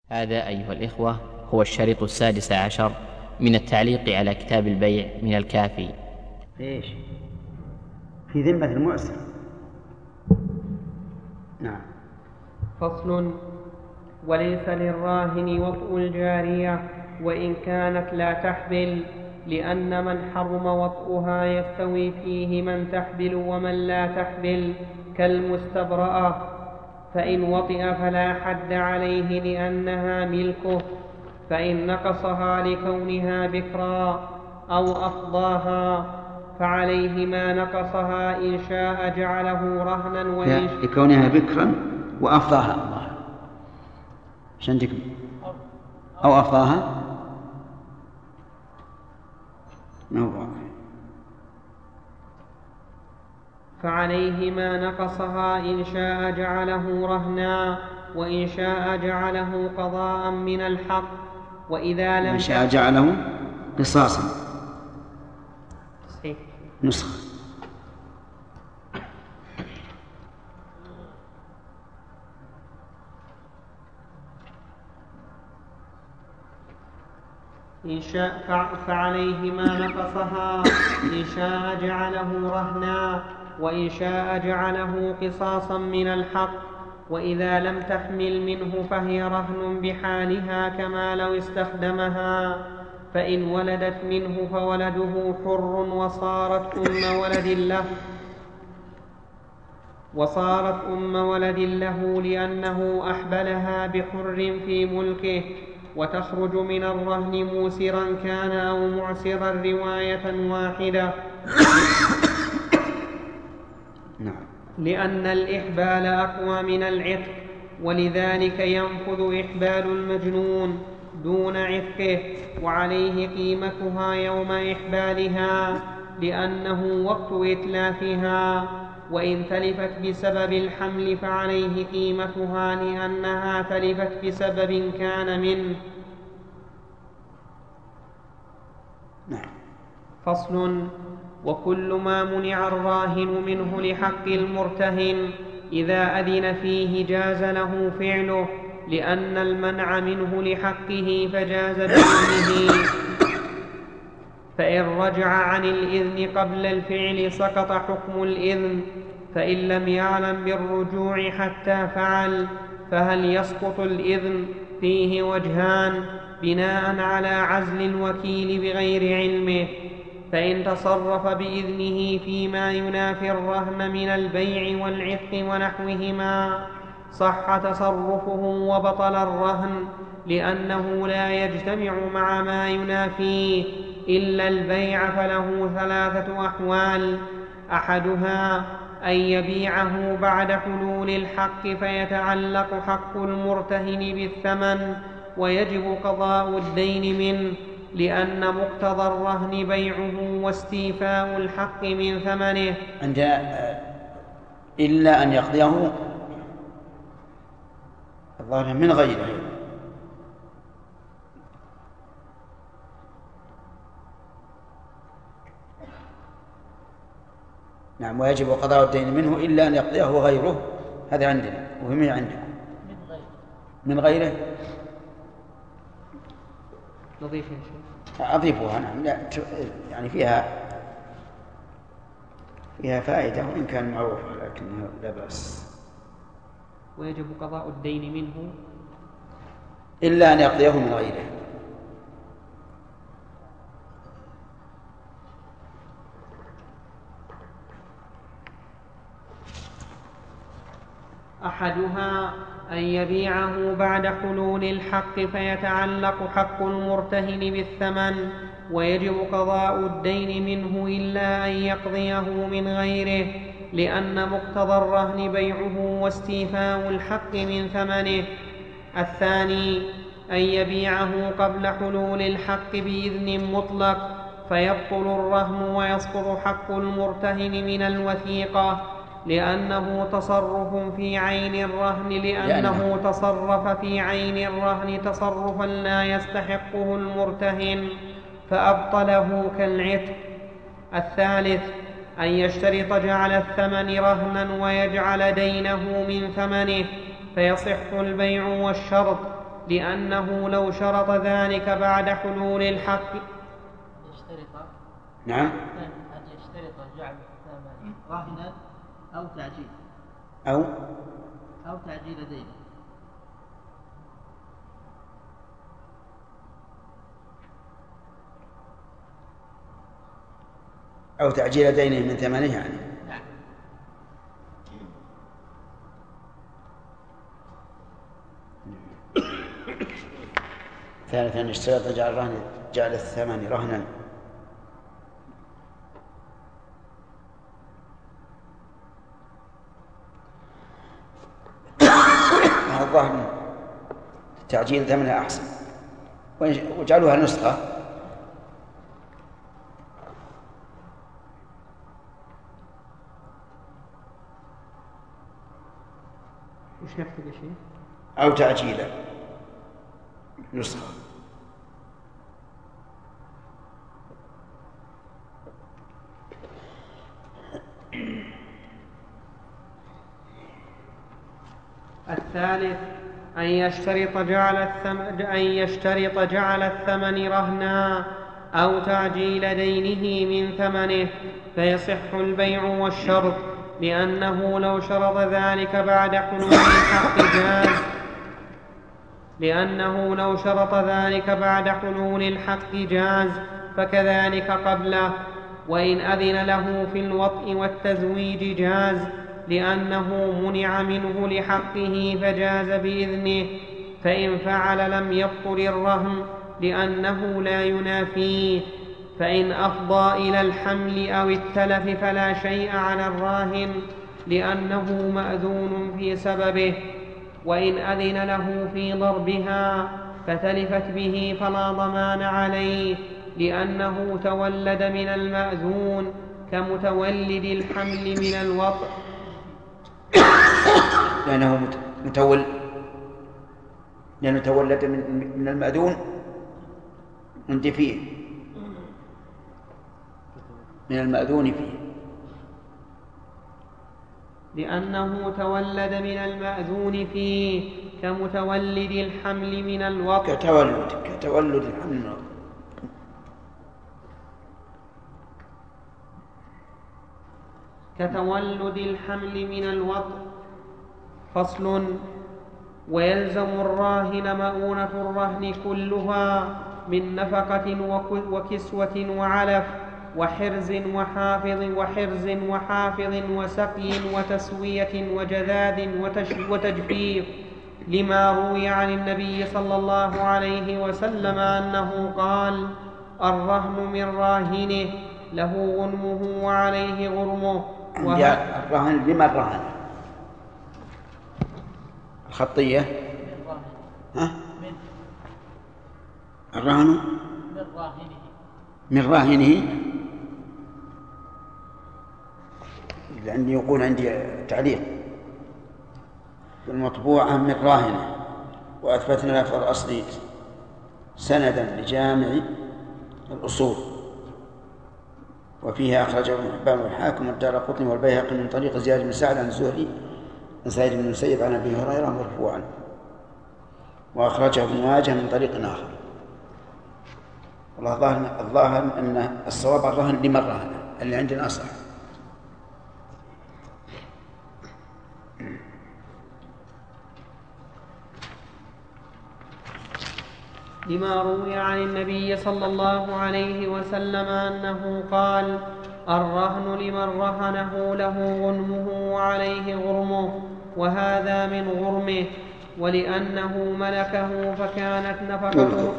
هذا أيها الإخوة هو الشريط 16 من التعليق على كتاب البيع من الكافي. إيش؟ في ذمة المؤسر. نعم. فصل: وليس للراهن وطء الجارية وإن كانت لا تحبل، لأن من حرم وطئها يستوي فيه من تحبل ومن لا تحبل كالمستبرأة، فإن وطئ فلا حد عليه لأنها ملكه، فإن نقصها لكونها بكرا أو أفضاها فعليه ما نقصها إن شاء جعله رهنا وإن شاء لكونها بكرا وأفضاها الله شنتك أو أفضاها فعليه ما نقصها إن شاء جعله رهنا وإن شاء جعله قضاء من الحق، وإذا لم إن شاء جعله قصاصا. نسخة. إن شاء فعليه ما نقصها إن شاء جعله رهنا وإن شاء جعله قصاصا من الحق، وإذا لم تحمل منه فهي رهن بحالها كما لو استخدمها، فإن ولدت منه فولده حر وصارت أم ولد له لأنه أحبلها بحر في ملكه، وتخرج من الرهن موسرا كان أو معسرا رواية واحدة، لأن الإحبال أقوى من العتق، ولذلك ينفذ إحبال المجنون دون عتقه، وعليه قيمتها يوم إحبالها لأنه وقت إتلافها، وإن تلفت بسبب الحمل فعليه قيمتها لأنها تلفت بسبب كان منه. فصل: وكل ما منع الراهن منه لحق المرتهن إذا أذن فيه جاز له فعله، لأن المنع منه لحقه فجاز بإذنه، فإن رجع عن الإذن قبل الفعل سقط حكم الإذن، فإن لم يعلم بالرجوع حتى فعل فهل يسقط الإذن؟ فيه وجهان بناء على عزل الوكيل بغير علمه، فإن تصرف بإذنه فيما ينافي الرهن من البيع والعتق ونحوهما صح تصرفه وبطل الرهن، لأنه لا يجتمع مع ما ينافيه إلا البيع، فله 3 أحوال: أحدها أن يبيعه بعد حلول الحق فيتعلق حق المرتهن بالثمن ويجب قضاء الدين منه، لأن مقتضى الرهن بيعه واستيفاء الحق من ثمنه. إلا أن يقضيه الظاهر من غيره. نعم. ويجب قضاء الدين منه إلا أن يقضيه غيره. هذا عندنا وهم عندكم من غيره. نضيف أضيفها. نعم. يعني فيها فائدة وإن كان معروف لكنه لا بأس. ويجب قضاء الدين منه إلا أن يقضيه من غيره. أحدها أن يبيعه بعد حلول الحق فيتعلق حق المرتهن بالثمن ويجب قضاء الدين منه إلا أن يقضيه من غيره، لأن مقتضى الرهن بيعه واستيفاء الحق من ثمنه. الثاني أن يبيعه قبل حلول الحق بإذن مطلق فيبطل الرهن ويسقط حق المرتهن من الوثيقة، لأنه تصرف في عين الرهن لأنه تصرف في عين الرهن تصرفا لا يستحقه المرتهن فأبطله كالعتق. الثالث أن يشترط جعل الثمن رهنا ويجعل دينه من ثمنه فيصح البيع والشرط، لأنه لو شرط ذلك بعد حلول الحق. نعم. أن يشترط جعل الثمن رهنا أو تعجيل أو تعجيل دين. أو تعجيل دينه من ثمنه يعني. نعم. ثالثا اشترط جعل الثمن رهنا. الظاهر تعجيل ثمنها أحسن، واجعلوها نسخة. وش نكتب يا شيخ؟ أو تعجيلا نسخة. الثالث أن يشترط جعل الثمن رهنا أو تعجيل دينه من ثمنه فيصح البيع والشرط، لأنه لو شرط ذلك بعد حلول الحق جاز فكذلك قبله، وإن أذن له في الوطء والتزويج جاز، لأنه منع منه لحقه فجاز بإذنه، فإن فعل لم يبطل الرهن لأنه لا ينافيه، فإن أفضى إلى الحمل أو التلف فلا شيء على الراهن لأنه مأذون في سببه، وإن أذن له في ضربها فتلفت به فلا ضمان عليه، لأنه تولد من المأذون كمتولد الحمل من الوطء، لأنه تولد من المأذون أنت فيه، من المأذون فيه، لأنه تولد من المأذون فيه كمتولد الحمل من الوطء، كتولد الحمل من الوطء. كتولد الحمل من الوطء. فصل: ويلزم الراهن مؤونة الرهن كلها من نفقة وكسوة وعلف وحرز وحافظ وسقي وتسوية وجذاذ وتجفيف، لما روي عن النبي صلى الله عليه وسلم أنه قال: الرهن من راهنه له غنمه وعليه غرمه. الرهن لمن رهن؟ الخطية الرهن من راهنه، لأني يقول عندي تعليق المطبوعة من راهنه، وأثبتنا في الأصل سندا لجامع الأصول، وفيها أخرجه ابن حبان والحاكم والدارقطني والبيهقي من طريق زياد بن سعد عن الزهري عن سعيد بن المسيب عن أبي هريرة مرفوعا، وأخرجه ابن ماجه من طريق آخر. والله الظاهر أن الصواب الرهن لمن رهن، اللي عندنا أصح. لما روي عن النبي صلى الله عليه وسلم أنه قال: الرهن لمن رهنه له غنمه وعليه غرمه، وهذا من غرمه، ولأنه ملكه فكانت نفقته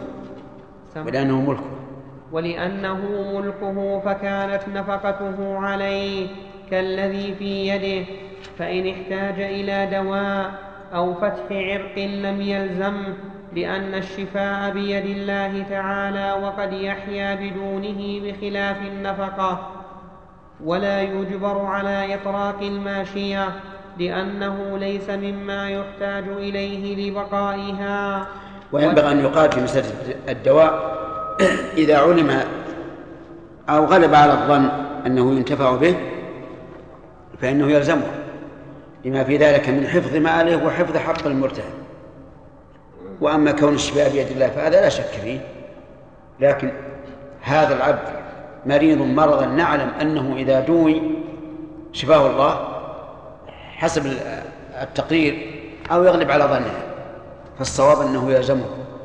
ولأنه ملكه فكانت نفقته عليه كالذي في يده، فإن احتاج إلى دواء أو فتح عرق لم يلزمه، لأن الشفاء بيد الله تعالى، وقد يحيا بدونه بخلاف النفقة. ولا يجبر على إطراق الماشية، لأنه ليس مما يحتاج إليه لبقائها. وينبغي أن يقال في مسألة الدواء إذا علم أو غلب على الظن أنه ينتفع به فإنه يلزمه، لما في ذلك من حفظ ماله وحفظ حق المرتهن. وأما كون الشفاء بيد الله فهذا لا شك فيه، لكن هذا العبد مريض مرضا نعلم أنه إذا دوي شفاه الله حسب التقرير أو يغلب على ظنه، فالصواب أنه يلزمه.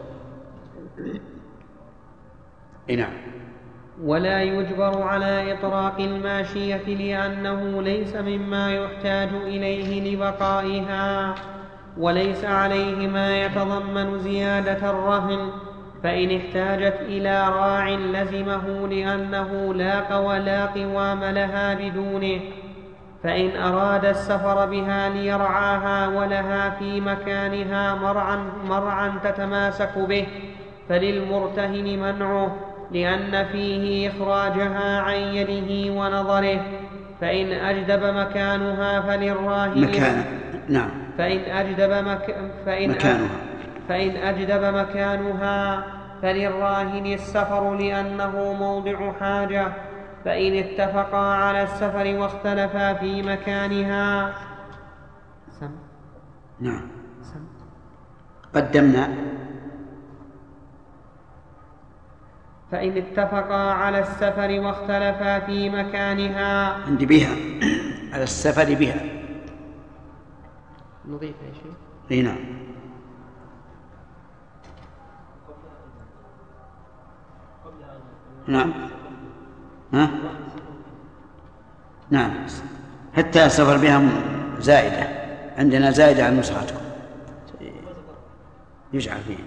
نعم. ولا يجبر على إطراق الماشية لأنه ليس مما يحتاج إليه لبقائها، وليس عليه ما يتضمن زيادة الرهن، فإن احتاجت إلى راع لزمه لأنه لا قوام لها بدونه. فإن أراد السفر بها ليرعاها ولها في مكانها مرعا تتماسك به فللمرتهن منعه، لأن فيه إخراجها عن يده ونظره. فإن أجدب مكانها فللراهن نعم. فإن أجدب مكانها فللراهن السفر لأنه موضع حاجة. فإن اتفقا على السفر واختلفا في مكانها قدمنا. فإن اتفقا على السفر واختلفا في مكانها عندي بها على السفر بها نضيف يا شيخ. نعم. نعم. نعم حتى السفر بها زائدة، عندنا زائدة عن نسختكم يجعل فيها.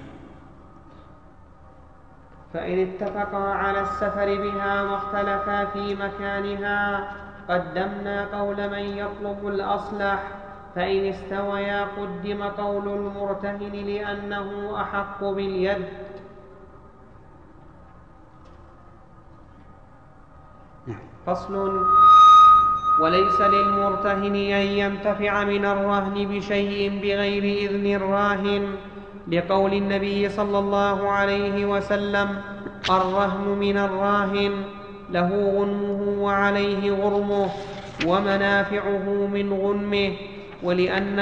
فإن اتفقا على السفر بها واختلفا في مكانها قدمنا قول من يطلب الأصلح. فإن استويا قدم قول المرتهن لأنه أحق باليد. فصل. وليس للمرتهن أن ينتفع من الرهن بشيء بغير إذن الراهن، لقول النبي صلى الله عليه وسلم: الرهن من الراهن، له غنمه وعليه غرمه ومنافعه من غنمه، ولأن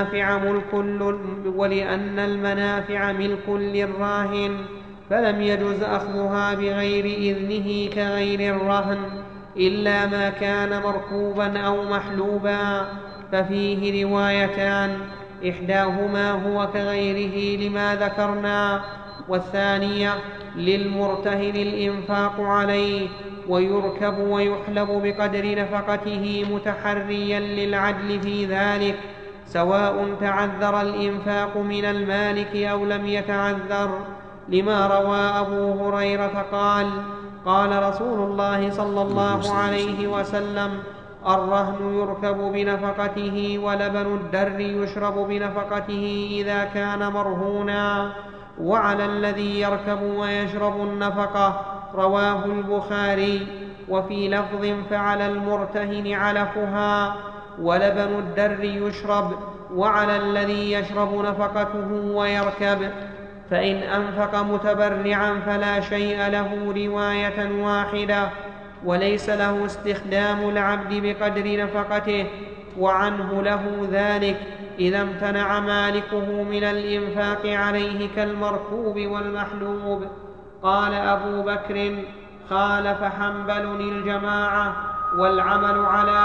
المنافع ملك للراهن فلم يجز أخذها بغير إذنه كغير الرهن إلا ما كان مركوبا أو محلوبا، ففيه روايتان: إحداهما هو كغيره لما ذكرنا، والثانية للمرتهن الإنفاق عليه، ويركب ويحلب بقدر نفقته متحريا للعدل في ذلك، سواء تعذر الإنفاق من المالك أو لم يتعذر، لما روى أبو هريرة قال: قال رسول الله صلى الله عليه وسلم: الرهن يركب بنفقته، ولبن الدر يشرب بنفقته إذا كان مرهونا، وعلى الذي يركب ويشرب النفقة. رواه البخاري. وفي لفظ: فعلى المرتهن علفها، ولبن الدر يشرب، وعلى الذي يشرب نفقته ويركب. فإن أنفق متبرعا فلا شيء له، رواية واحدة. وليس له استخدام العبد بقدر نفقته، وعنه له ذلك إذا امتنع مالكه من الإنفاق عليه كالمركوب والمحلوب. قال أبو بكر: خالف حنبل الجماعة، والعمل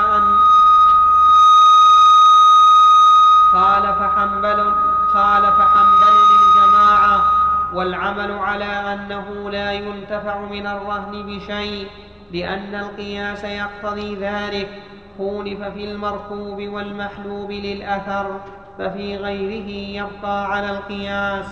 على أنه لا ينتفع من الرهن بشيء، لأن القياس يقتضي ذلك. خولف في المركوب والمحلوب للأثر، ففي غيره يبقى على القياس.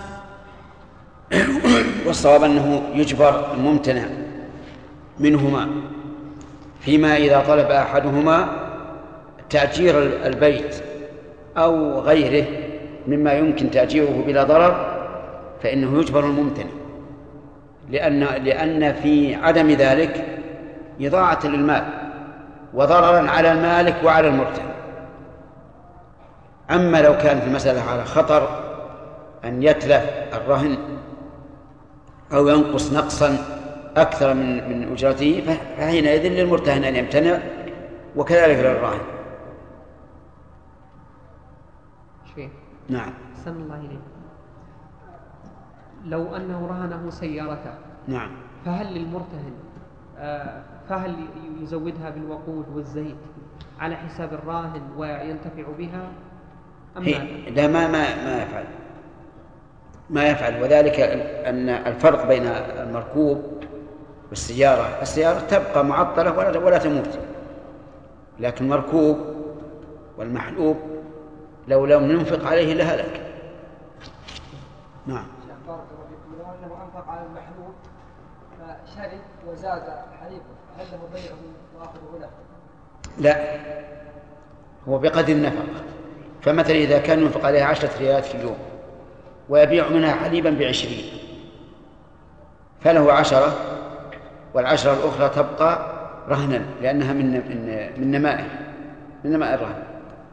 والصواب أنه يجبر الممتنع منهما فيما إذا طلب أحدهما تأجير البيت أو غيره مما يمكن تأجيره بلا ضرر، فإنه يجبر الممتنع، لأن في عدم ذلك إضاعة للمال وضررا على المالك وعلى المرتهن. أما لو كانت المسألة على خطر أن يتلف الرهن أو ينقص نقصا أكثر من أجرته، فحينئذ للمرتهن أن يمتنع، وكذلك للراهن. شيء. نعم. أحسن الله إليك. لو أنه رهنه سيارته، نعم، فهل للمرتهن فهل يزودها بالوقود والزيت على حساب الراهن وينتفع بها أم لا؟ ما يفعل. وذلك أن الفرق بين المركوب والسيارة، السيارة تبقى معطلة ولا تموت، لكن المركوب والمحلوب لو لم ينفق عليه لهلك. نعم. لو أنفق على المحلوب فشرب وزاد حليبه، هل له بيعه وآخذه له؟ لا، هو بقدر النفقة. فمثلا إذا كان ينفق عليه 10 ريالات في اليوم ويبيع منها حليبا ب20، فله 10، وال10 الأخرى تبقى رهنا لأنها من نمائه، من نماء الرهن.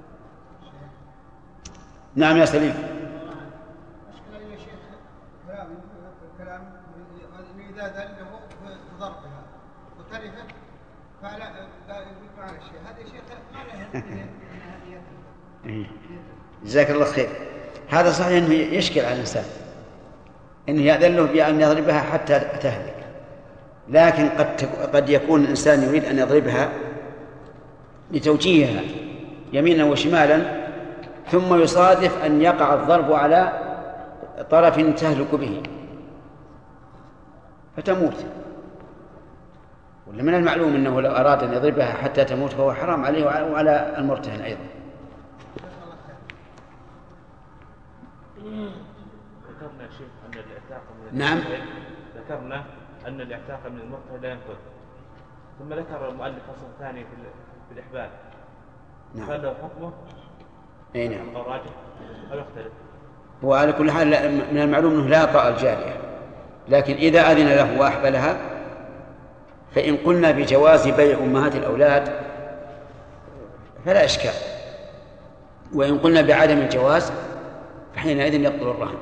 نعم يا سليم. أشكال يا شيخ كلام إذا ذله في ضربها وتلفت فلا يقول على الشيء هذا شيخ ما له. جزاك الله خير. هذا صحيح أنه يشكل على الإنسان أنه يأذله بأن يضربها حتى تهلك، لكن قد يكون الإنسان يريد أن يضربها لتوجيهها يمينا وشمالا، ثم يصادف أن يقع الضرب على طرف تهلك به فتموت. ومن المعلوم أنه لو أراد أن يضربها حتى تموت فهو حرام عليه وعلى المرتهن أيضا. ذكرنا يا شيخ أن الاعتاق من نعم. ذكرنا أن الاعتاق من المرتهن لا ينفذ، ثم ذكر المؤلف فصل ثاني في الإحبال. نعم. فهل له حكمه؟ أي نعم. الراجح أو يختلف؟ هو على كل حال من المعلوم أنه لا يطأ الجارية، لكن إذا أذن له وأحبلها فإن قلنا بجواز بيع أمهات الأولاد فلا إشكال، وإن قلنا بعدم الجواز فحينئذ يبطل الرهن.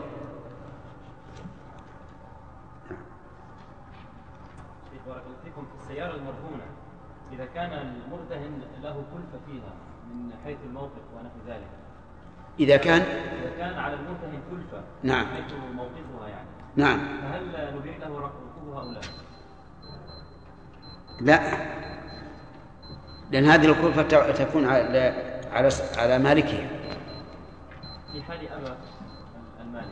بارك الله فيكم. في السيارة المرهونة إذا كان المرتهن له كلفة فيها من حيث الموقف ونحو ذلك، إذا كان على المرتهن كلفة، نعم، حيث موقفها يعني، نعم، فهل نبيع له ركوبها أو لا؟ لا، لأن هذه الكلفة تكون على مالكها. في حال أبى المالك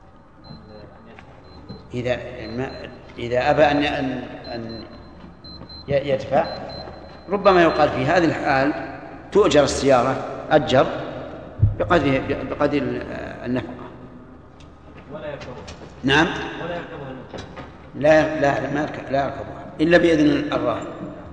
إذا أبى أن يدفع، ربما يقال في هذه الحال تؤجر السيارة أجر بقدر النفقة. ولا يركبها. نعم. ولا يركبها المرتهن. لا يركبها إلا بإذن الراهن.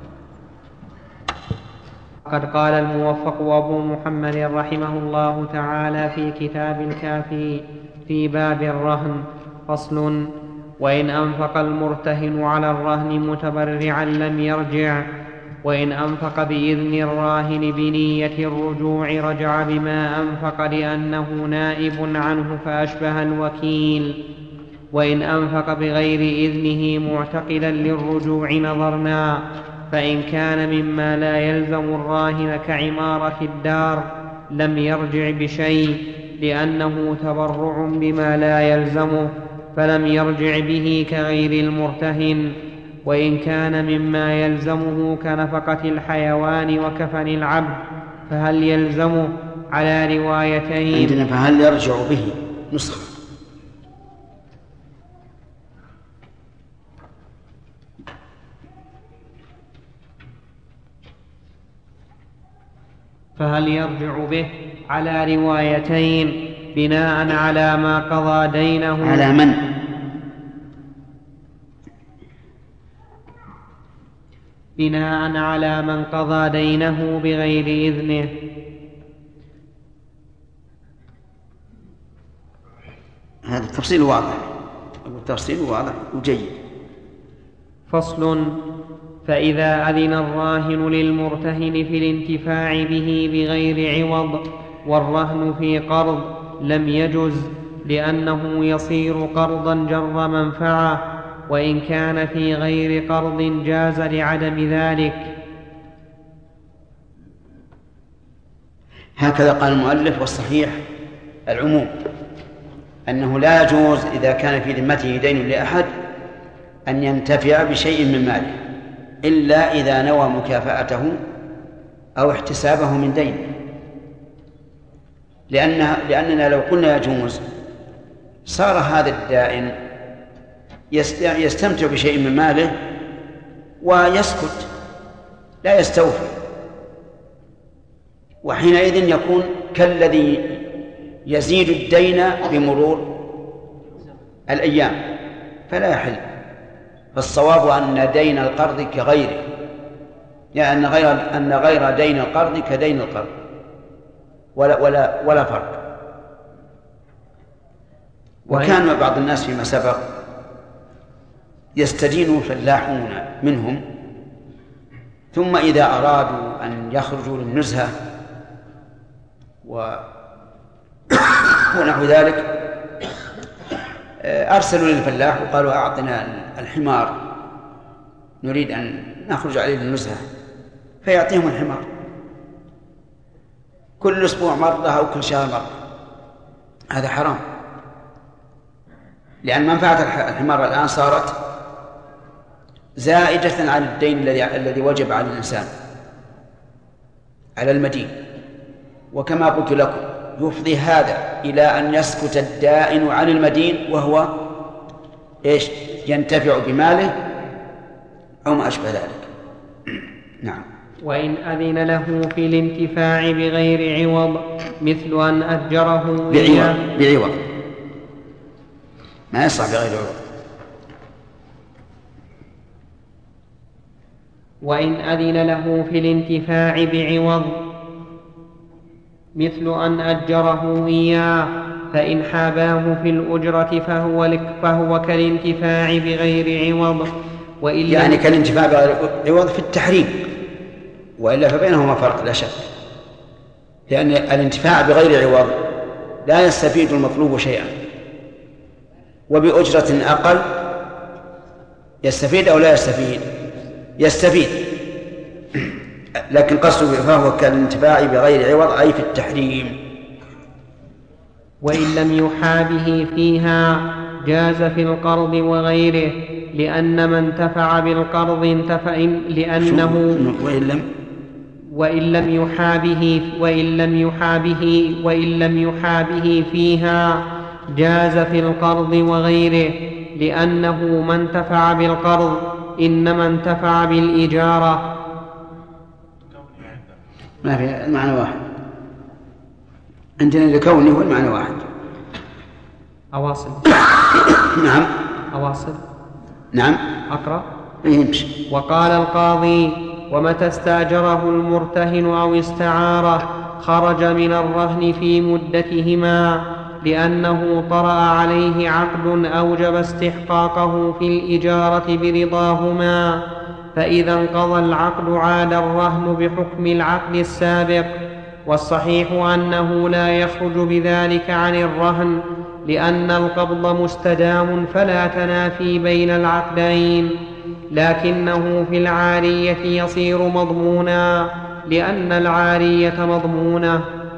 قد قال الموفق أبو محمد رحمه الله تعالى في كتاب الكافي في باب الرهن: فصل: وإن أنفق المرتهن على الرهن متبرعا لم يرجع، وإن أنفق بإذن الراهن بنية الرجوع رجع بما أنفق لأنه نائب عنه فأشبه الوكيل، وإن أنفق بغير إذنه معتقدا للرجوع نظرنا، فإن كان مما لا يلزم الراهن كعمارة الدار لم يرجع بشيء لأنه تبرع بما لا يلزمه فلم يرجع به كغير المرتهن. وإن كان مما يلزمه كنفقة الحيوان وكفن العبد فهل يلزمه على روايتين. عندنا فهل يرجع به نسخة. فهل يرجع به على روايتين بناء على ما قضى دينه. على من؟ بناء على من قضى دينه بغير إذنه. هذا التفصيل واضح، التفصيل واضح وجيد. فصل: فإذا أذن الراهن للمرتهن في الانتفاع به بغير عوض والرهن في قرض لم يجز، لأنه يصير قرضا جر منفعة، وإن كان في غير قرض جاز لعدم ذلك. هكذا قال المؤلف، والصحيح العموم، أنه لا يجوز إذا كان في ذمته دين لأحد أن ينتفع بشيء من ماله إلا إذا نوى مكافأته أو احتسابه من دين، لأننا لو قلنا يجوز صار هذا الدائن يستمتع بشيء من ماله ويسكت لا يستوفي، وحينئذ يكون كالذي يزيد الدين بمرور الأيام فلا يحل. فالصواب أن دين القرض كغيره، يعني أن غير دين القرض كدين القرض ولا فرق. وكان بعض الناس فيما سبق يستدين فلاحون منهم، ثم إذا أرادوا أن يخرجوا للنزهة ونحو ذلك أرسلوا للفلاح وقالوا أعطنا الحمار نريد أن نخرج عليه للنزهة، فيعطيهم الحمار كل أسبوع مرة أو كل شهر مرة. هذا حرام، لأن منفعة الحمار الآن صارت زائدة عن الدين الذي وجب على الإنسان على المدين. وكما قلت لكم يفضي هذا إلى أن يسكت الدائن عن المدين وهو ينتفع بماله أو ما أشبه ذلك. نعم. وإن أذن له في الانتفاع بغير عوض مثل أن أجره بعوض ما يصح بغير عوض. وإن أذن له في الانتفاع بعوض مثل أن أجره إياه فإن حاباه في الأجرة فهو كالانتفاع بغير عوض. يعني كالانتفاع بغير عوض في التحريم، وإلا فبينهما فرق لا شك، لأن الانتفاع بغير عوض لا يستفيد المطلوب شيئا، وبأجرة أقل يستفيد أو لا يستفيد؟ يستفيد. لكن قصده فهو كالانتفاع بغير عوض أي في التحريم. وإن لم يحابه فيها جاز في القرض وغيره، لأن من انتفع بالقرض وإن لم يحابه فيها جاز في القرض وغيره، لأنه من انتفع بالقرض إنما انتفع بالإجارة. ما في المعنى واحد عندنا، لكونه هو المعنى واحد. أواصل. نعم. أواصل. نعم. أقرأ. يمشي. وقال القاضي: ومتى استأجره المرتهن أو استعاره خرج من الرهن في مدتهما، لأنه طرأ عليه عقد أوجب استحقاقه في الإجارة برضاهما، فإذا انقضى العقد عاد الرهن بحكم العقد السابق. والصحيح أنه لا يخرج بذلك عن الرهن، لأن القبض مستدام فلا تنافي بين العقدين، لكنه في العارية يصير مضمونا لأن العارية مضمونة.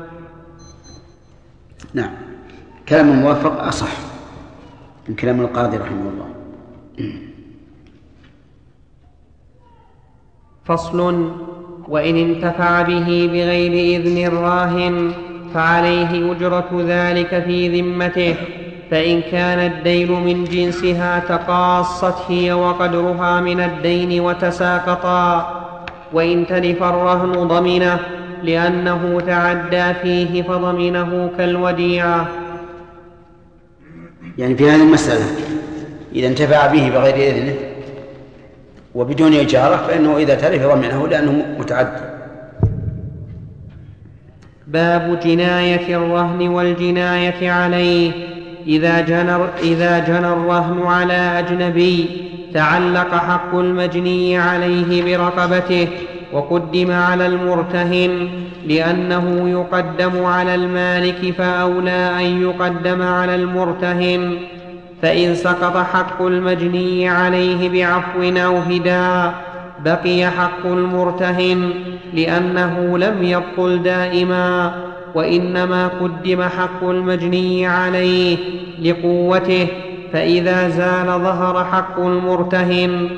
نعم. كلام الموافق أصح من كلام القاضي رحمه الله. فصل. وإن انتفع به بغير إذن الراهن فعليه أجرة ذلك في ذمته، فإن كان الدين من جنسها تقاصت هي وقدرها من الدين وتساقطا. وإن تلف الرهن ضمنه لأنه تعدى فيه فضمنه كالوديعة. يعني في هذه المسألة إذا انتفع به بغير إذنه وبدون إجارة فإنه إذا تلف ضمنه لأنه متعدي. باب جناية الرهن والجناية عليه. إذا جنى الرهن على أجنبي تعلق حق المجني عليه برقبته وقدم على المرتهن، لأنه يقدم على المالك فأولى أن يقدم على المرتهن. فإن سقط حق المجني عليه بعفو أو هداء بقي حق المرتهن، لأنه لم يبطل دائما. وإنما قدم حق المجني عليه لقوته، فإذا زال ظهر حق المرتهن.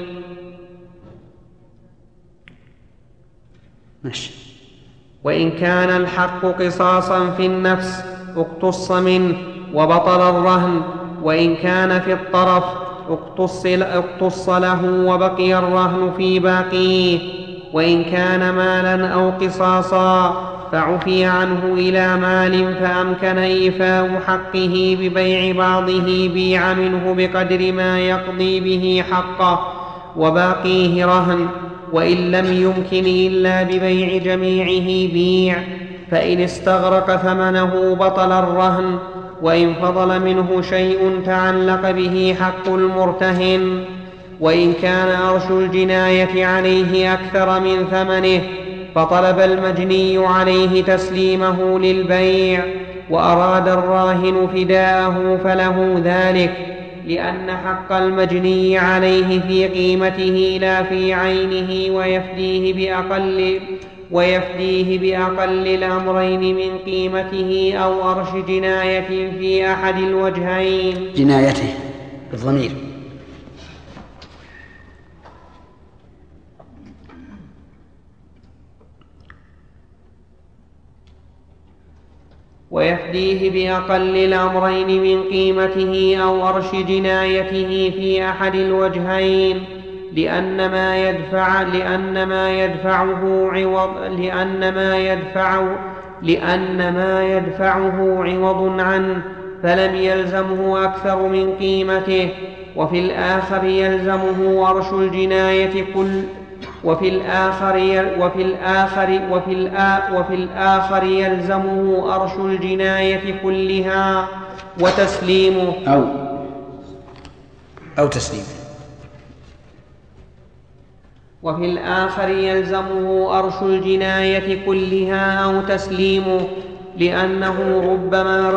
وإن كان الحق قصاصا في النفس اقتص منه وبطل الرهن، وإن كان في الطرف اقتص له وبقي الرهن في باقيه. وإن كان مالا أو قصاصا فعفي عنه إلى مال فأمكن إيفاء حقه ببيع بعضه بيع منه بقدر ما يقضي به حقه وباقيه رهن. وإن لم يمكن إلا ببيع جميعه بيع، فإن استغرق ثمنه بطل الرهن. وإن فضل منه شيء تعلق به حق المرتهن. وإن كان أرش الجناية عليه أكثر من ثمنه فطلب المجني عليه تسليمه للبيع وأراد الراهن فداءه فله ذلك، لأن حق المجني عليه في قيمته لا في عينه، ويفديه بأقل الأمرين من قيمته أو أرش جناية في أحد الوجهين. جنايته بالضمير. ويفديه بأقل الأمرين من قيمته أو أرش جنايته في أحد الوجهين، لأن ما يدفعه عوض عنه، فلم يلزمه أكثر من قيمته. وفي الآخر يلزمه أرش الجناية وفي الآخر يلزمه أرش الجناية كلها وتسليمه أو تسليمه. وفي الآخر يلزمه أرش الجناية كلها أو تسليمه، لأنه ربما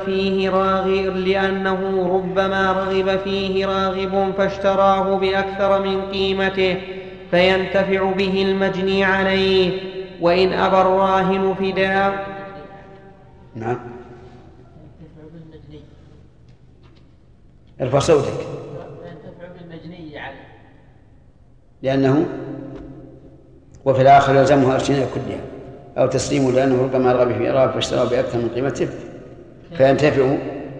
رغب فيه راغب فاشتراه بأكثر من قيمته فينتفع به المجني عليه. وإن أبى الراهن فداء. نعم. ارفع صوتك. ينتفع بالمجني عليه، لأنه وفي الآخر يلزمه أرشنا كلها أو تسليمه، لأنه ربما رغب في إرغب فاشتراه بأكثر من قيمته فينتفع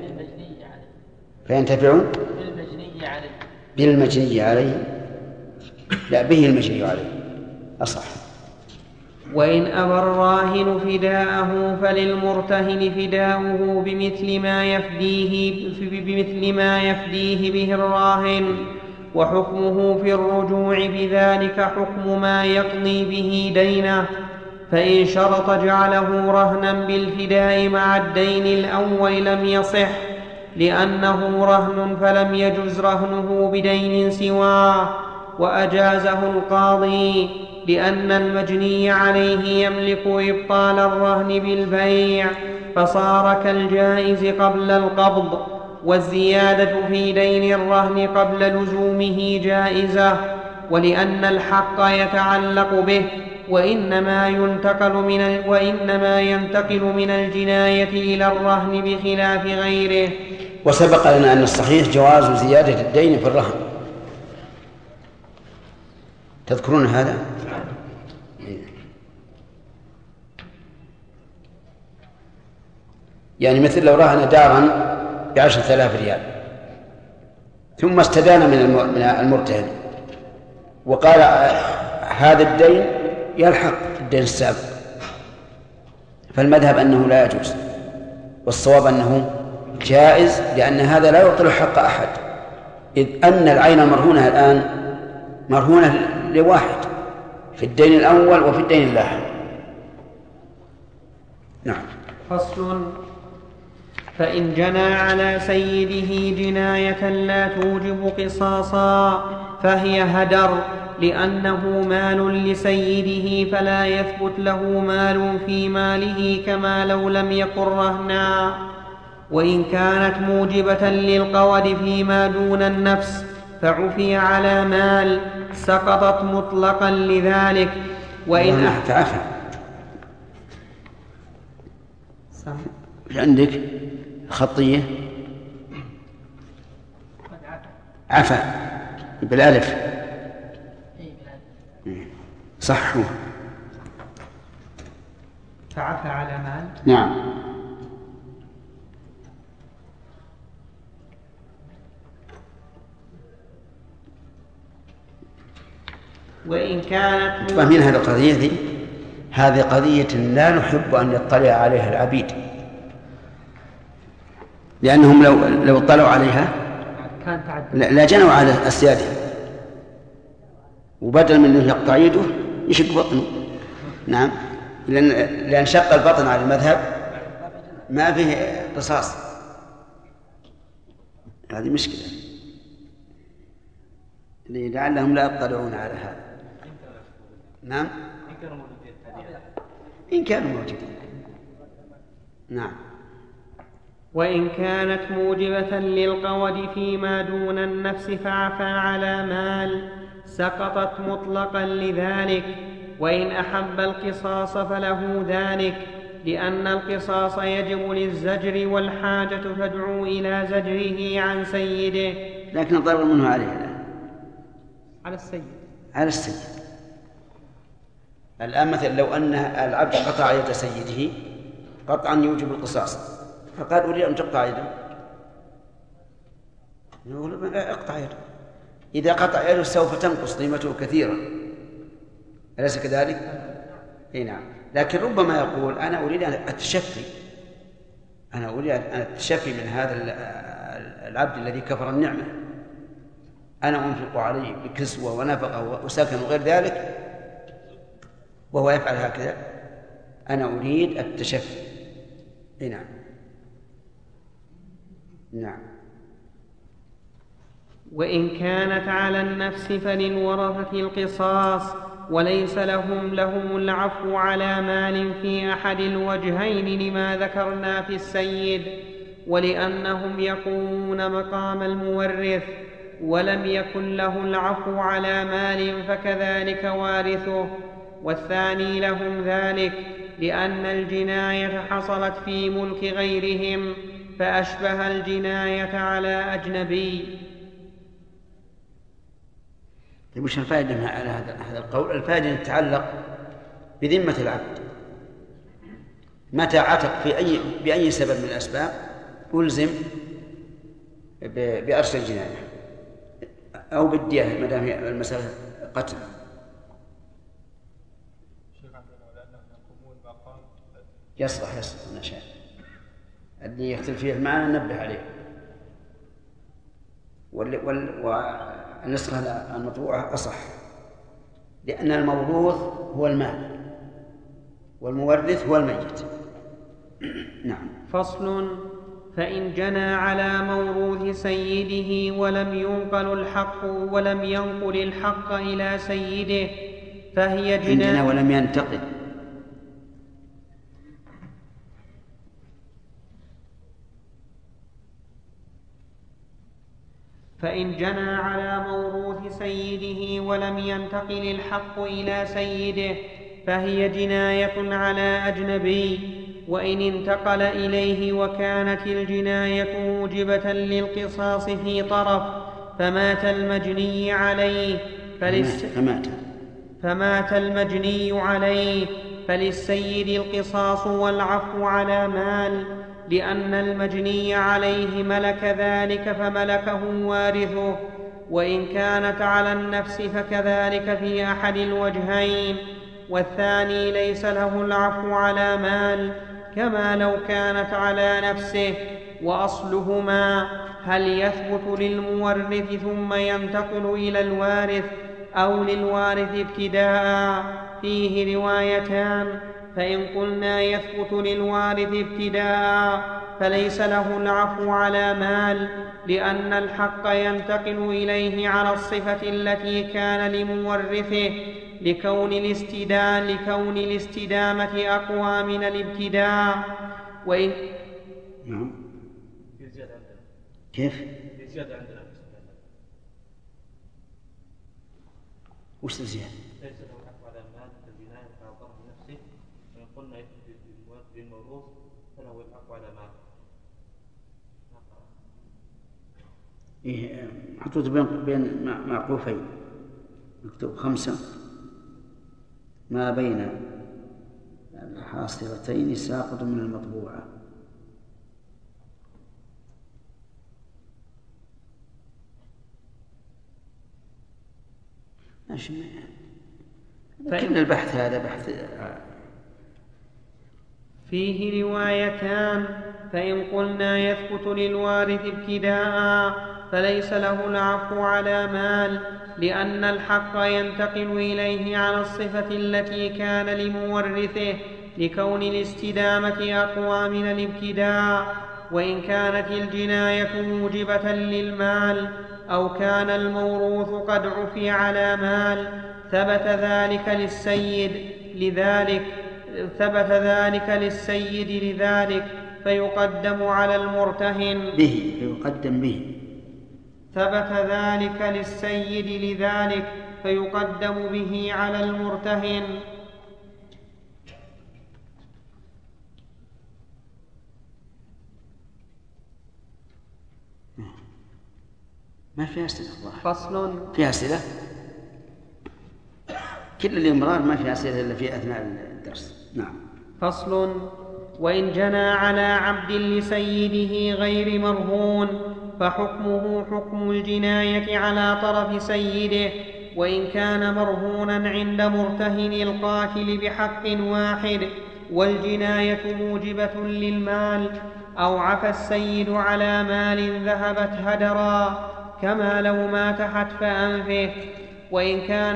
بالمجني عليه. لا، به المجني عليه أصح. وإن أبى الراهن فداءه فللمرتهن فداؤه بمثل ما يفديه به الراهن، وحكمه في الرجوع بذلك حكم ما يقضي به دينه. فإن شرط جعله رهنا بالفداء مع الدين الأول لم يصح، لأنه رهن فلم يجز رهنه بدين سواه، وأجازه القاضي، لأن المجني عليه يملك إبطال الرهن بالبيع، فصار كالجائز قبل القبض. والزيادة في دين الرهن قبل لزومه جائزة، ولأن الحق يتعلق به، وإنما ينتقل من الجناية إلى الرهن بخلاف غيره. وسبق لنا أن الصحيح جواز زيادة الدين في الرهن، تذكرون هذا؟ يعني مثل لو رهن دارا ب10,000 ريال ثم استدان من المرتهن وقال هذا الدين يلحق الدين السابق، فالمذهب أنه لا يجوز، والصواب أنه جائز، لأن هذا لا يبطل حق أحد، إذ أن العين المرهونة الآن مرهونة لواحد في الدين الأول وفي الدين اللاحق. نعم. فصل. فإن جنى على سيده جناية لا توجب قصاصا فهي هدر، لأنه مال لسيده فلا يثبت له مال في ماله كما لو لم يكن رهنا. وإن كانت موجبة للقود فيما دون النفس فعفي على مال سقطت مطلقا لذلك. وإن عندك خطية عفا بالألف صح هو فعفى على مال. نعم. وإن كانت فاهمين هذه القضية ذي؟ هذه قضية لا نحب أن يطلع عليها العبيد، لأنهم لو اطلعوا عليها لا جنوا على أسيادهم، وبدل من أنه يقطع يده يشق بطنه. نعم، لأن شق البطن على المذهب ما فيه قصاص. هذه مشكلة لعلهم لا يطلعون على هذا. نعم، إن كانوا موجودين. نعم. وإن كانت موجبة للقود فيما دون النفس فعفى على مال سقطت مطلقا لذلك. وإن أحب القصاص فله ذلك، لأن القصاص يجب للزجر والحاجة تدعو إلى زجره عن سيده. لكن الضرر منه عليه الآن على السيد. الآن مثلا لو أن العبد قطع يد سيده قطعا يوجب القصاص، فقال أريد أن تقطع يده، يقول اقطع يده. إذا قطع يده سوف تنقص قيمته كثيرا، أليس كذلك؟ إيه نعم. لكن ربما يقول أنا أريد أن أتشفي، أنا أريد أن أتشفي من هذا العبد الذي كفر النعمة، أنا أنفق عليه بكسوة ونفقة وسكن وغير ذلك وهو يفعل هكذا، أنا أريد التشفي. إيه نعم. نعم. وإن كانت على النفس فللورثة القصاص، وليس لهم العفو على مال في أحد الوجهين لما ذكرنا في السيد، ولأنهم يقومون مقام المورث، ولم يكن له العفو على مال فكذلك وارثه. والثاني لهم ذلك لأن الجناية حصلت في ملك غيرهم فأشبه الجناية على أجنبي. وش الفائدة من هذا القول؟ الفائدة تتعلق بذمة العبد، متى عتق بأي سبب من الأسباب ألزم بأرش الجناية أو بالدية ما دام المسألة قتل. يصلح نشاء اللي يختلف فيه المعنى ننبه عليه. والنسخة المطبوعة أصح، لأن الموروث هو المال والمورث هو الميت. نعم. فصل. فإن جنى على موروث سيده ولم ينقل الحق إلى سيده فهي جناية ولم ينتقل. فإن جنى على موروث سيده ولم ينتقل الحق إلى سيده فهي جناية على أجنبي. وإن انتقل إليه وكانت الجناية موجبة للقصاص في طرف فمات المجني عليه فللسيد القصاص والعفو على مال، لأن المجني عليه ملك ذلك فملكه وارثه. وإن كانت على النفس فكذلك في أحد الوجهين، والثاني ليس له العفو على مال كما لو كانت على نفسه. وأصلهما هل يثبت للمورث ثم ينتقل إلى الوارث أو للوارث ابتداء؟ فيه روايتان. فإن قلنا يثبت للوارث ابتداء فليس له العفو على مال، لأن الحق ينتقل إليه على الصفة التي كان لمورثه لكون الاستدامة أقوى من الابتداء. وإن كيف؟ وش الزيادة؟ ليس له العفو على المال كالجناية على ضرب نفسه. وإن قلنا يثبت للموروث فله إيه محطوط بين معقوفين، مكتوب 5 ما بين الحاصرتين ساقط من المطبوعة. ماشي، كل البحث هذا بحث فيه روايتان، فإن قلنا يثبت للوارث ابتداء فليس له العفو على مال، لأن الحق ينتقل إليه على الصفة التي كان لمورثه، لكون الاستدامة أقوى من الابتداء. وإن كانت الجناية موجبة للمال أو كان الموروث قد عفي على مال ثبت ذلك للسيد لذلك فيقدم على المرتهن ثبت ذلك للسيد لذلك فيقدم به على المرتهن. ما فيها أسئلة. فصل. فيها أسئلة؟ كل الإمرار ما فيها أسئلة إلا في أثناء الدرس. نعم. فصل. وإن جنى على عبد لسيده غير مرهون فحكمه حكم الجناية على طرف سيده، وإن كان مرهونا عند مرتهن القاتل بحق واحد والجناية موجبة للمال، أو عفى السيد على مال ذهبت هدرا كما لو مات حتف أنفه. وإن كان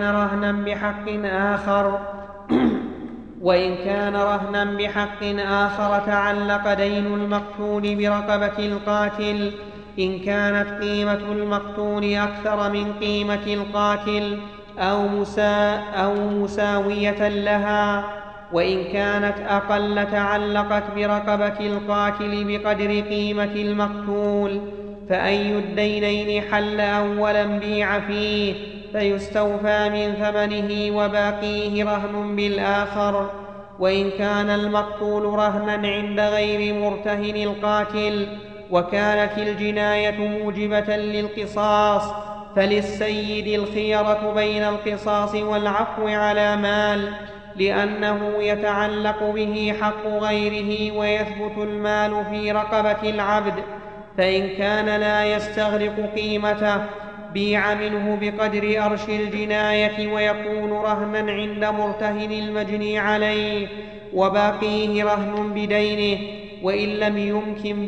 رهنا بحق آخر تعلق دين المقتول برقبة القاتل، إن كانت قيمة المقتول أكثر من قيمة القاتل أو مساوية لها، وإن كانت أقل تعلقت برقبة القاتل بقدر قيمة المقتول، فأي الدينين حل أولا بيع فيه فيستوفى من ثمنه وباقيه رهن بالآخر. وإن كان المقتول رهنا عند غير مرتهن القاتل وكانت الجناية موجبة للقصاص فللسيد الخيرة بين القصاص والعفو على مال، لأنه يتعلق به حق غيره ويثبت المال في رقبة العبد. فإن كان لا يستغرق قيمته بيع منه بقدر أرش الجناية ويكون رهنا عند مرتهن المجني عليه وباقيه رهن بدينه، وإن لم يمكن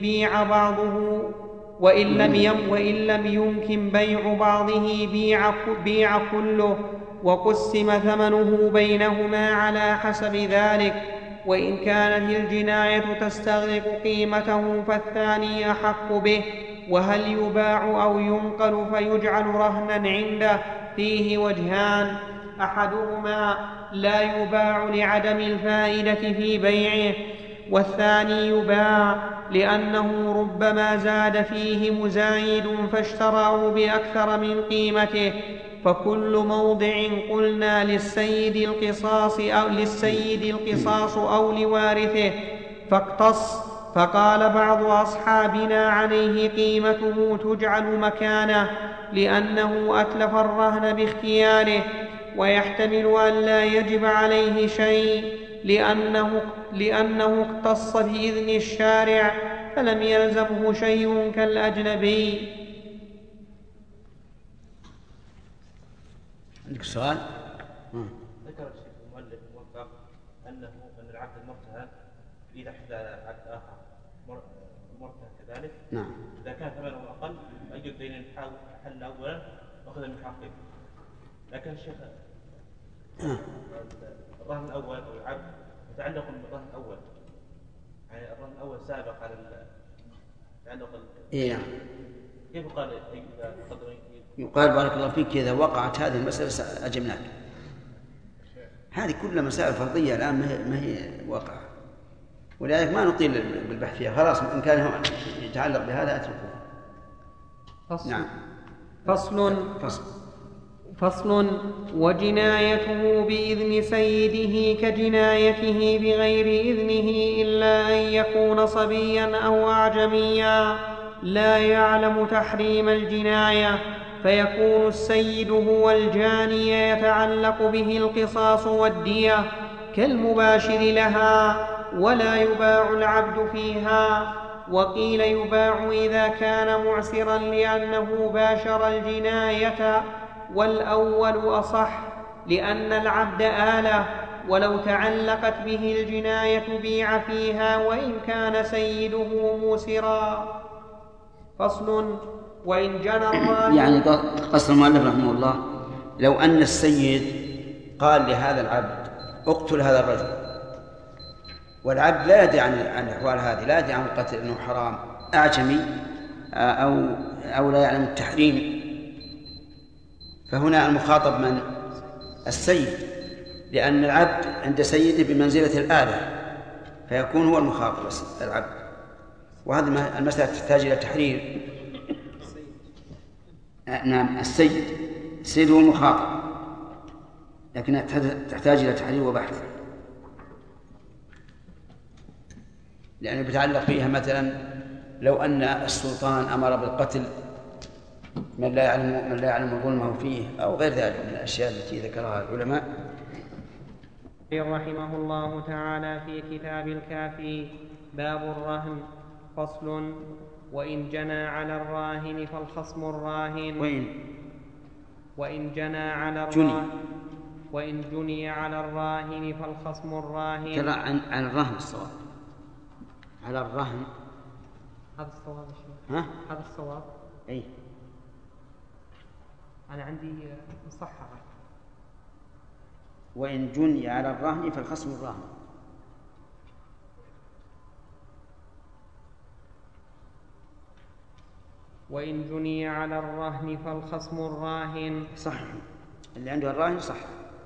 بيع بعضه بيع كله وقسم ثمنه بينهما على حسب ذلك. وإن كانت الجناية تستغرق قيمته فالثاني أحق به. وهل يباع أو ينقل فيجعل رهنا عنده؟ فيه وجهان، أحدهما لا يباع لعدم الفائدة في بيعه، والثاني يباع لأنه ربما زاد فيه مزايد فاشتراه بأكثر من قيمته. فكل موضع قلنا للسيد القصاص أو لوارثه فاقتص، فقال بعض أصحابنا عليه قيمته تجعل مكانه لأنه أتلف الرهن باختياره، ويحتمل أن لا يجب عليه شيء لأنه اقتص بإذن الشارع فلم يلزمه شيء كالأجنبي. عندك سؤال؟ ذكر الشيخ المؤلف موفق أن العبد المرتهن إذا حدث عبد آخر مرتهن كذلك، نعم، إذا كان ثمنه أقل أي الدين حل أولا وأخذ من حقه. لكن الشيخ الرهن الأول أو العبد يتعلق بالرهن الأول، يعني الرهن الأول سابق على تعلق إيه. كيف قال يقال بارك الله فيك إذا وقعت هذه المسألة أجبناك. هذه كلها مسائل فرضية الآن ما هي واقعة، ولذلك ما نطيل بالبحث فيها، خلاص إن كان يتعلق بهذا أتركه. نعم. فصل. وجنايته بإذن سيده كجنايته بغير إذنه إلا أن يكون صبيا أو أعجميا، لا يعلم تحريم الجناية، فيكون السيد هو الجاني يتعلق به القصاص والدية كالمباشر لها، ولا يباع العبد فيها. وقيل يباع إذا كان معسرا لأنه باشر الجناية، والأول أصح لأن العبد آلة، ولو تعلقت به الجناية بيع فيها وإن كان سيده موسرا. فصل. وإن جنى الراهن يعني قصر المؤلف رحمه الله لو أن السيد قال لهذا العبد اقتل هذا الرجل، والعبد لا يدري عن الأحوال هذه، لا يدري عن القتل أنه حرام، أعجمي أو لا يعلم التحريم، فهنا المخاطب من؟ السيد، لأن العبد عند سيده بمنزلة الآلة، فيكون هو المخاطب العبد. وهذه المسألة تحتاج إلى تحرير. نعم، السيد هو المخاطب، لكنها تحتاج إلى تحرير وبحث، لأنه بيتعلق فيها مثلا لو أن السلطان أمر بالقتل من لا يعلم ظلمه فيه أو غير ذلك من الأشياء التي ذكرها العلماء. رحمه الله تعالى في كتاب الكافي باب الرهن. فصل. وإن جنى على الراهن فالخصم الراهن وإن جني على الراهن فالخصم الراهن. ترى عن الرهن الصواب، على الرهن هذا الصواب يا شيخ. ها؟ هذا الصواب. أي أنا عندي مصححة. وإن جني على الرهن فالخصم الراهن. وإن جني على الرهن فالخصم الراهن. صح، اللي عنده الراهن صح.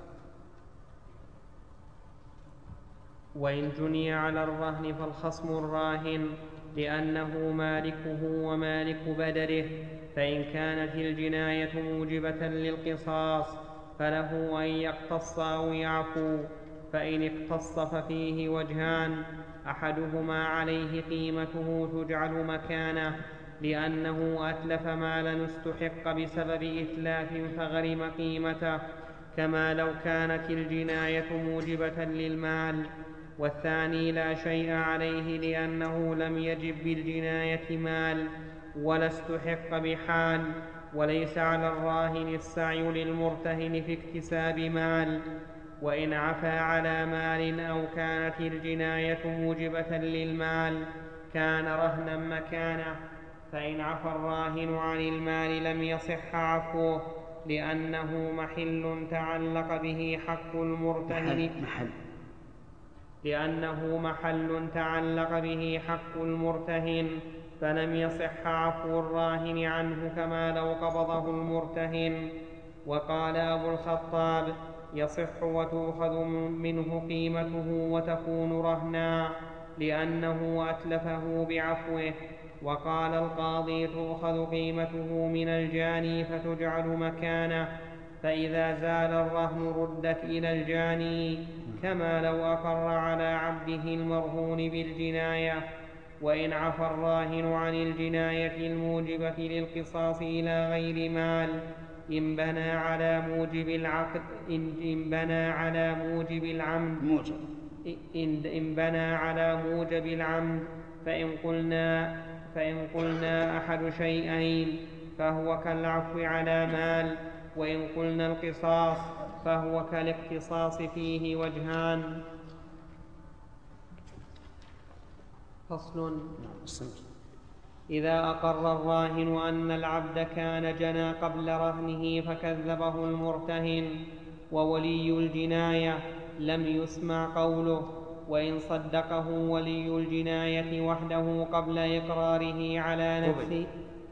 وإن جني على الرهن فالخصم الراهن لأنه مالكه ومالك بدره، فإن كانت الجناية موجبة للقصاص فله أن يقتص أو يعفو. فإن اقتص ففيه وجهان: أحدهما عليه قيمته تجعل مكانه لأنه أتلف مالا استحق بسبب إتلاف فغرم قيمته، كما لو كانت الجناية موجبة للمال. والثاني لا شيء عليه لأنه لم يجب بالجناية مال ولا استحق بحال، وليس على الراهن السعي للمرتهن في اكتساب مال. وإن عفا على مال أو كانت الجناية موجبة للمال كان رهنا مكانه. فإن عفى الراهن عن المال لم يصح عفوه، لأنه محل تعلق به حق المرتهن فلم يصح عفو الراهن عنه كما لو قبضه المرتهن. وقال أبو الخطاب: يصح وتؤخذ منه قيمته وتكون رهنا لأنه أتلفه بعفوه. وقال القاضي: تؤخذ قيمته من الجاني فتجعل مكانه، فإذا زال الرهن ردت إلى الجاني، كما لو أقر على عبده المرهون بالجناية. وإن عفى الراهن عن الجناية الموجبة للقصاص إلى غير مال إن بنى على موجب العقد إن بنى على موجب العمد فإن قلنا أحد شيئين فهو كالعفو على مال، وإن قلنا القصاص فهو كالاقتصاص، فيه وجهان. فصل. إذا أقر الراهن أن العبد كان جنى قبل رهنه فكذبه المرتهن وولي الجناية لم يسمع قوله، وإن صدقه ولي الجناية وحده قبل إقراره على نفسه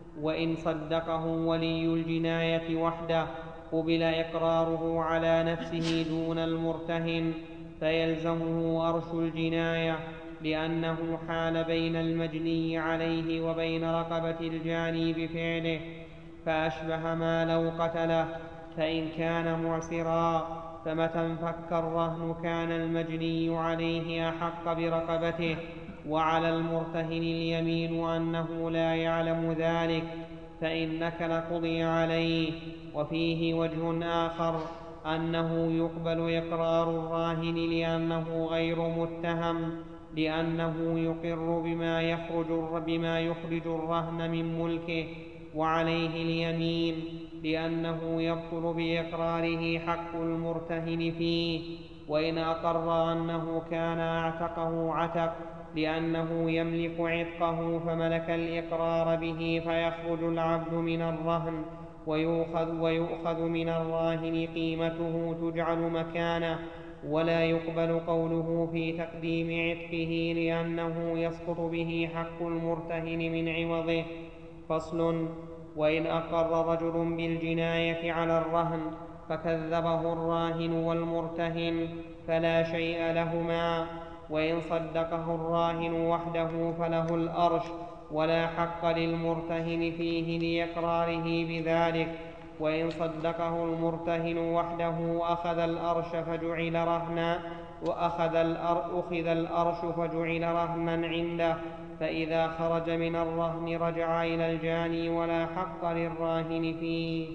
قبل إقراره على نفسه دون المرتهن، فيلزمه أرش الجناية، لأنه حال بين المجني عليه وبين رقبة الجاني بفعله، فأشبه ما لو قتله. فإن كان معسرا فمتى انفك الرهن كان المجني عليه أحق برقبته، وعلى المرتهن اليمين أنه لا يعلم ذلك فإن نكل قضي عليه. وفيه وجه آخر أنه يقبل إقرار الراهن لأنه غير متهم، لأنه يقر بما يخرج الرهن من ملكه، وعليه اليمين لأنه يبطل بإقراره حق المرتهن فيه. وإن أقر أنه كان أعتقه عتق لأنه يملك عتقه فملك الإقرار به، فيخرج العبد من الرهن ويؤخذ من الراهن قيمته تجعل مكانه، ولا يقبل قوله في تقديم عتقه لأنه يسقط به حق المرتهن من عوضه. فصل. وإن أقر رجل بالجناية على الرهن فكذبه الراهن والمرتهن فلا شيء لهما، وإن صدقه الراهن وحده فله الأرش، ولا حق للمرتهن فيه لإقراره بذلك. وإن صدقه المرتهن وحده أخذ الأرش فجعل رهنا، أخذ الأرش فجعل رهنا عنده، فإذا خرج من الرهن رجع إلى الجاني ولا حق للراهن فيه.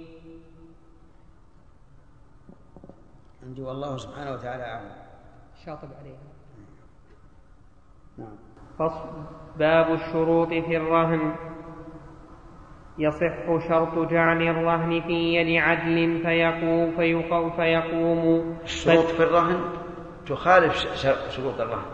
عندي والله سبحانه وتعالى أعلم. شاطب عليها. نعم. فصل. باب الشروط في الرهن. يصح شرط جعل الرهن في يد عدل فيقوم الشروط في الرهن تخالف شروط الرهن،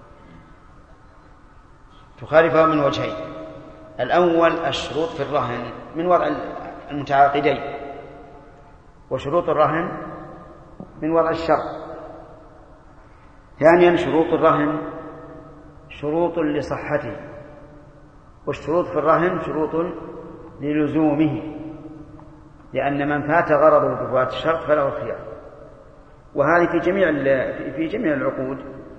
تخالفها من وجهين. الأول الشروط في الرهن من وضع المتعاقدين، وشروط الرهن من وضع الشرط. ثانيا شروط الرهن شروط لصحته، والشروط في الرهن شروط للزومه، لأن من فات غرضه بفوات الشرط فله الخيار، وهذه في جميع العقود.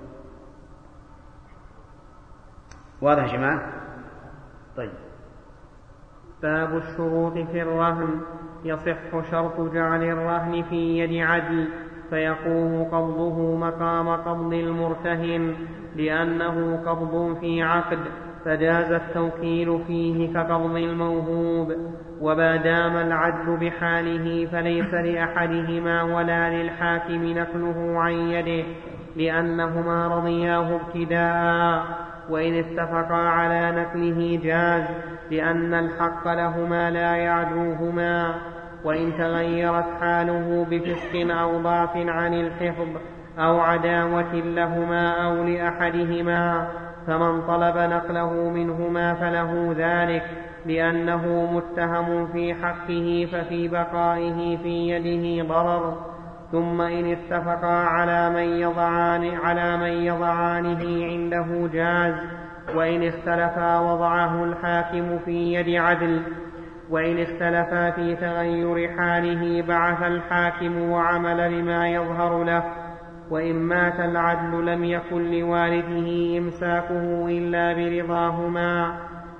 واضح يا جماعة؟ طيب. باب الشروط في الرهن. يصح شرط جعل الرهن في يد عدل فيقوم قبضه مقام قبض المرتهن، لأنه قبض في عقد فجاز التوكيل فيه كقبض الموهوب. وما دام العدل بحاله فليس لأحدهما ولا للحاكم نقله عن يده، لأنهما رضياه ابتداء، وإن اتفقا على نقله جاز، لأن الحق لهما لا يعدوهما. وإن تغيرت حاله بفسق أو ضعف عن الحفظ أو عداوة لهما أو لأحدهما، فمن طلب نقله منهما فله ذلك، لأنه متهم في حقه، ففي بقائه في يده ضرر. ثم إن اتفقا على من يضعانه عنده جاز، وإن اختلفا وضعه الحاكم في يد عدل. وإن اختلفا في تغير حاله بعث الحاكم وعمل لما يظهر له. وإن مات العدل لم يكن لوالده إمساكه إلا برضاهما،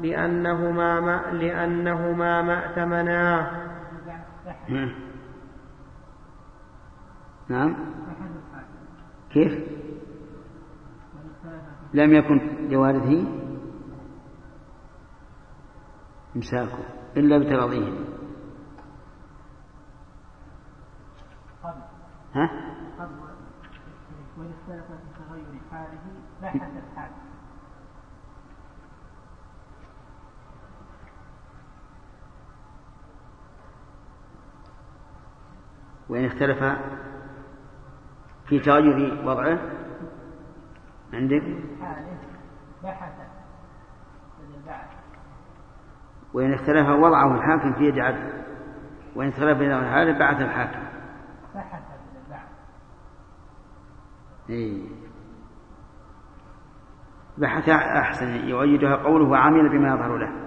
لأنهما ما ائتمناه. نعم. كيف؟ لم يكن لوالده إمساكه إلا بتراضيهم. ها؟ وإن اختلف في تغير حاله بحث الحاكم. وإن اختلف في تغير وضعه عندك حاله بحث البعث. وإن اختلف وضعه الحاكم في يد عدل، وإن اختلف بين حاله بعث الحاكم. بحث البعث. بحث أحسن، يؤيدها قوله وعمل بما يظهر له.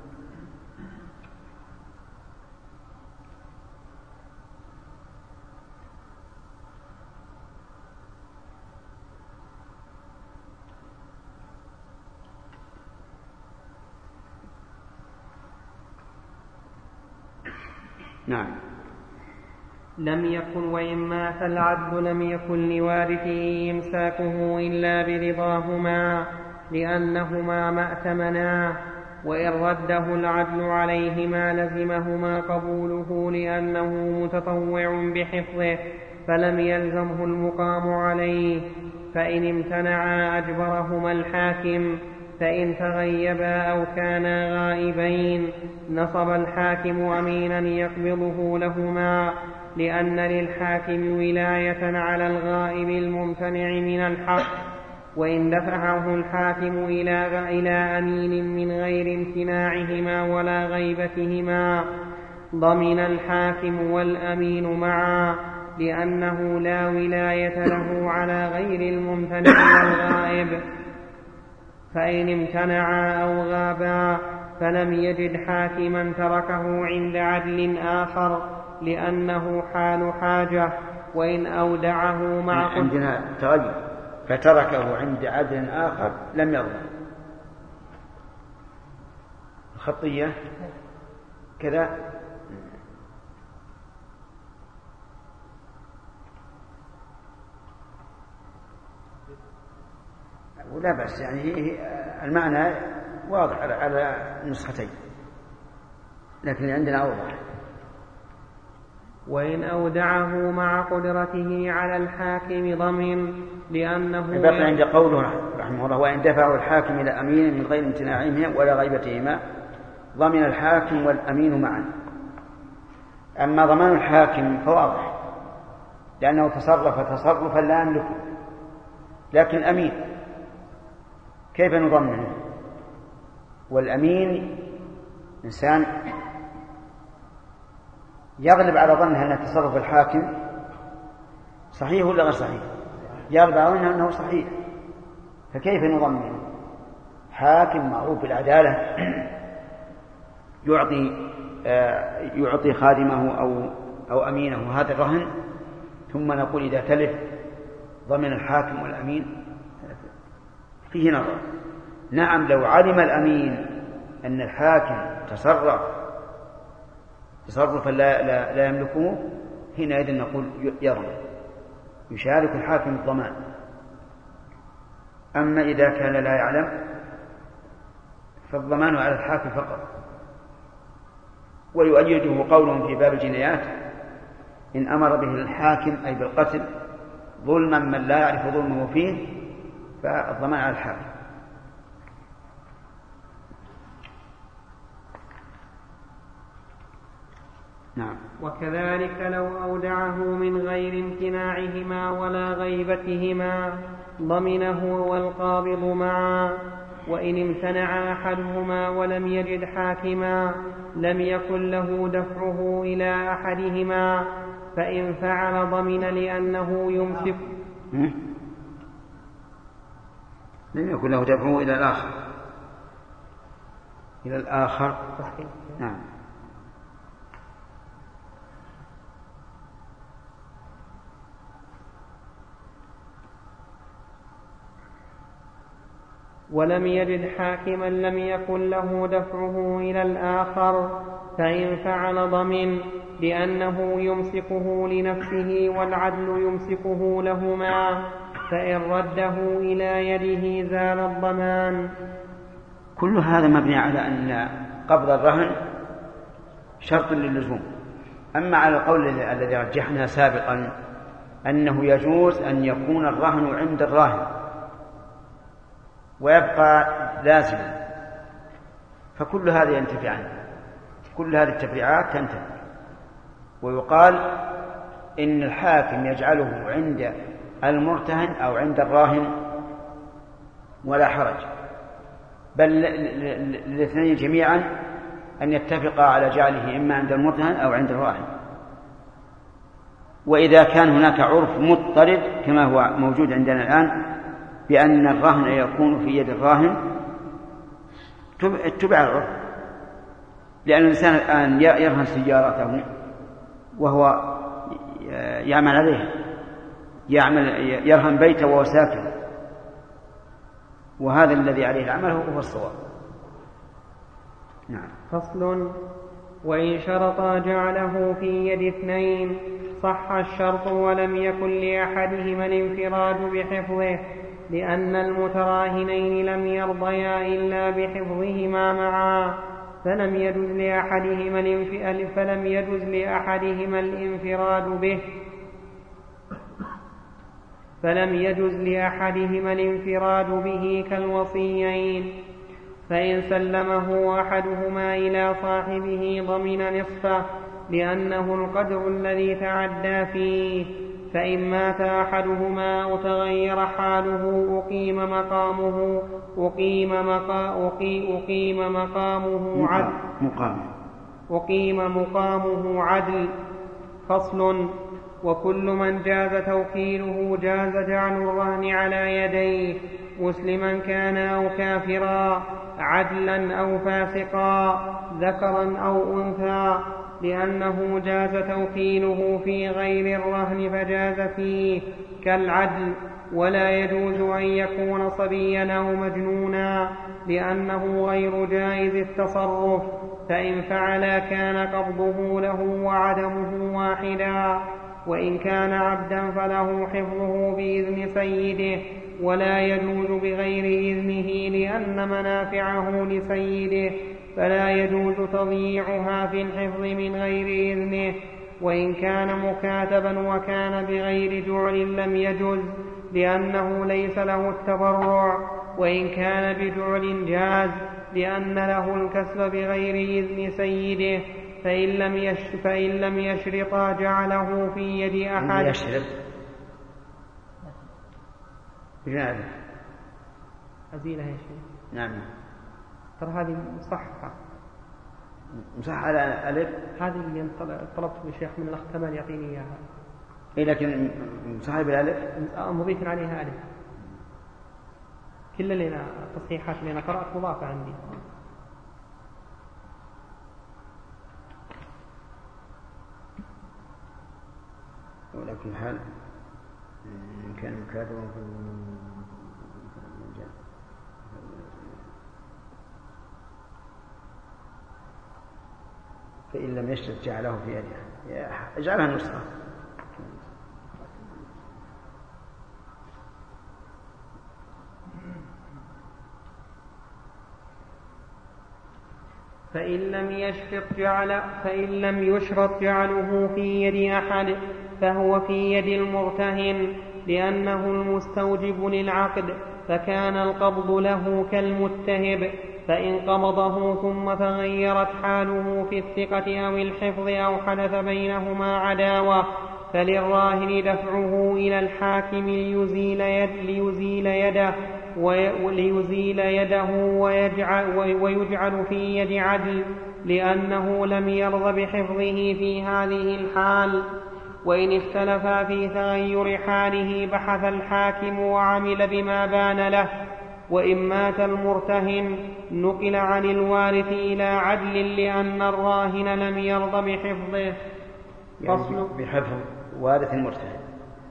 نعم. وإن مات العدل لم يكن لوارثه إمساكه إلا برضاهما، لأنهما ما ائتمناه، وإن رده العدل عليهما لزمهما قبوله لأنه متطوع بحفظه فلم يلزمه المقام عليه، فإن امتنعا أجبرهما الحاكم، فإن تغيبا أو كانا غائبين نصب الحاكم أمينا يقبضه لهما، لأن للحاكم ولاية على الغائب الممتنع من الحق، وإن دفعه الحاكم إلى أمين من غير امتناعهما ولا غيبتهما ضمن الحاكم والأمين معا، لأنه لا ولاية له على غير الممتنع والغائب. فإن امتنعا أو غابا فلم يجد حاكما تركه عند عدل آخر لأنه حال حاجة، وإن أودعه مع عندنا تغير فتركه عند عدل آخر لم يضمن. الخطية كذا ولا بأس، يعني المعنى واضح على النسختين، لكن عندنا أوضح. وإن أودعه مع قدرته على الحاكم ضمن، لأنه بقي عند قوله رحمه الله وإن دفعه الحاكم إلى أمين من غير امتناعهما ولا غيبتهما ضمن الحاكم والأمين معا. أما ضمان الحاكم فواضح لأنه تصرف تصرفا لا يملكه، لكن الأمين كيف نضمنه؟ والأمين إنسان يغلب على ظنه أن تصرف الحاكم صحيح ولا غير صحيح، يغلب على ظنه أنه صحيح، فكيف نضمنه؟ حاكم معروف بالعدالة يعطي خادمه أو أمينه هذا الرهن، ثم نقول إذا تلف ضمن الحاكم والأمين، فيه نظر. نعم لو علم الأمين أن الحاكم تصرفا لا يملكه حينئذ نقول يضمن، يشارك الحاكم الضمان. أما إذا كان لا يعلم فالضمان على الحاكم فقط. ويؤيده قولهم في باب الجنايات إن أمر به الحاكم أي بالقتل ظلما من لا يعرف ظلمه فيه فالضمان على الحاكم. نعم. وكذلك لو أودعه من غير امتناعهما ولا غيبتهما ضمنه والقابض معا، وإن امتنع أحدهما ولم يجد حاكما لم يكن له دفعه إلى أحدهما، فإن فعل ضمن لأنه يمسك لم يكن له دفعه إلى الآخر. نعم. ولم يجد حاكما لم يكن له دفعه إلى الآخر، فإن فعل ضمن لأنه يمسكه لنفسه والعدل يمسكه لهما، فإن رده إلى يده زال الضمان. كل هذا مبني على أن قبض الرهن شرط للزوم. أما على القول الذي رجحنا سابقا أنه يجوز أن يكون الرهن عند الراهن ويبقى لازما، فكل هذا ينتفي عنه، كل هذه التفريعات تنتفي. ويقال إن الحاكم يجعله عند المرتهن أو عند الراهن ولا حرج، بل الاثنين جميعا أن يتفقا على جعله إما عند المرتهن أو عند الراهن. وإذا كان هناك عرف مضطرد كما هو موجود عندنا الآن بأن الرهن يكون في يد الراهن اتبع العرف، لأن الإنسان الآن يرهن سيارته وهو يعمل عليها، يرهن بيته وهو ساكن، وهذا الذي عليه العمل هو الصواب. نعم. فصل. وإن شرطا جعله في يد اثنين صح الشرط ولم يكن لأحدهما الانفراد بحفظه، لأن المتراهنين لم يرضيا إلا بحفظهما معا، فلم يجز لأحدهما الانفراد به كالوصيين، فإن سلمه أحدهما إلى صاحبه ضمن نصفه لأنه القدر الذي تعدى فيه، فإن مات أحدهما أو تغير حاله أقيم مقامه عدل. فصل. وكل من جاز توكيله جاز جعل الرهن على يديه، مسلما كان أو كافرا، عدلا أو فاسقا، ذكرا أو أنثى، لأنه جاز توكيله في غير الرهن فجاز فيه كالعدل. ولا يجوز أن يكون صبيا أو مجنونا لأنه غير جائز التصرف، فإن فعل كان قبضه له وعدمه واحدا. وإن كان عبدا فله حفظه بإذن سيده، ولا يجوز بغير إذنه لأن منافعه لسيده، فلا يجوز تضييعها في الحفظ من غير إذنه. وإن كان مكاتبا وكان بغير جعل لم يجز لأنه ليس له التبرع، وإن كان بجعل جاز لأن له الكسب بغير إذن سيده، فإن لم يشرطا جعله في يد أحد. يشرط أزيلها يا شيخ. نعم. ترى هذه مصححة على ألف. هذه اللي طلبت من الشيخ من الأخ كمال يعطيني إياها. إيه لكن صاحب الألف مضيف عليها ألف. كل اللي التصحيحات اللي أنا قرأت مضافة عندي. ولكن حال كان مكاتبا فإن لم يشترط جعله في يدها، اجعلها نسخة. فإن لم يشرط جعله في يد أحد فهو في يد المرتهن، لأنه المستوجب للعقد، فكان القبض له كالمتهب. فإن قبضه ثم تغيرت حاله في الثقة أو الحفظ أو حدث بينهما عداوة، فللراهن دفعه إلى الحاكم ليزيل يده ويجعل في يد عدل، لأنه لم يرض بحفظه في هذه الحال. وإن اختلفا في تغير حاله بحث الحاكم وعمل بما بان له. وإن مات المرتهن نقل عن الوارث إلى عدل لأن الراهن لم يرض بحفظه. يعني بحفظ وارث المرتهن.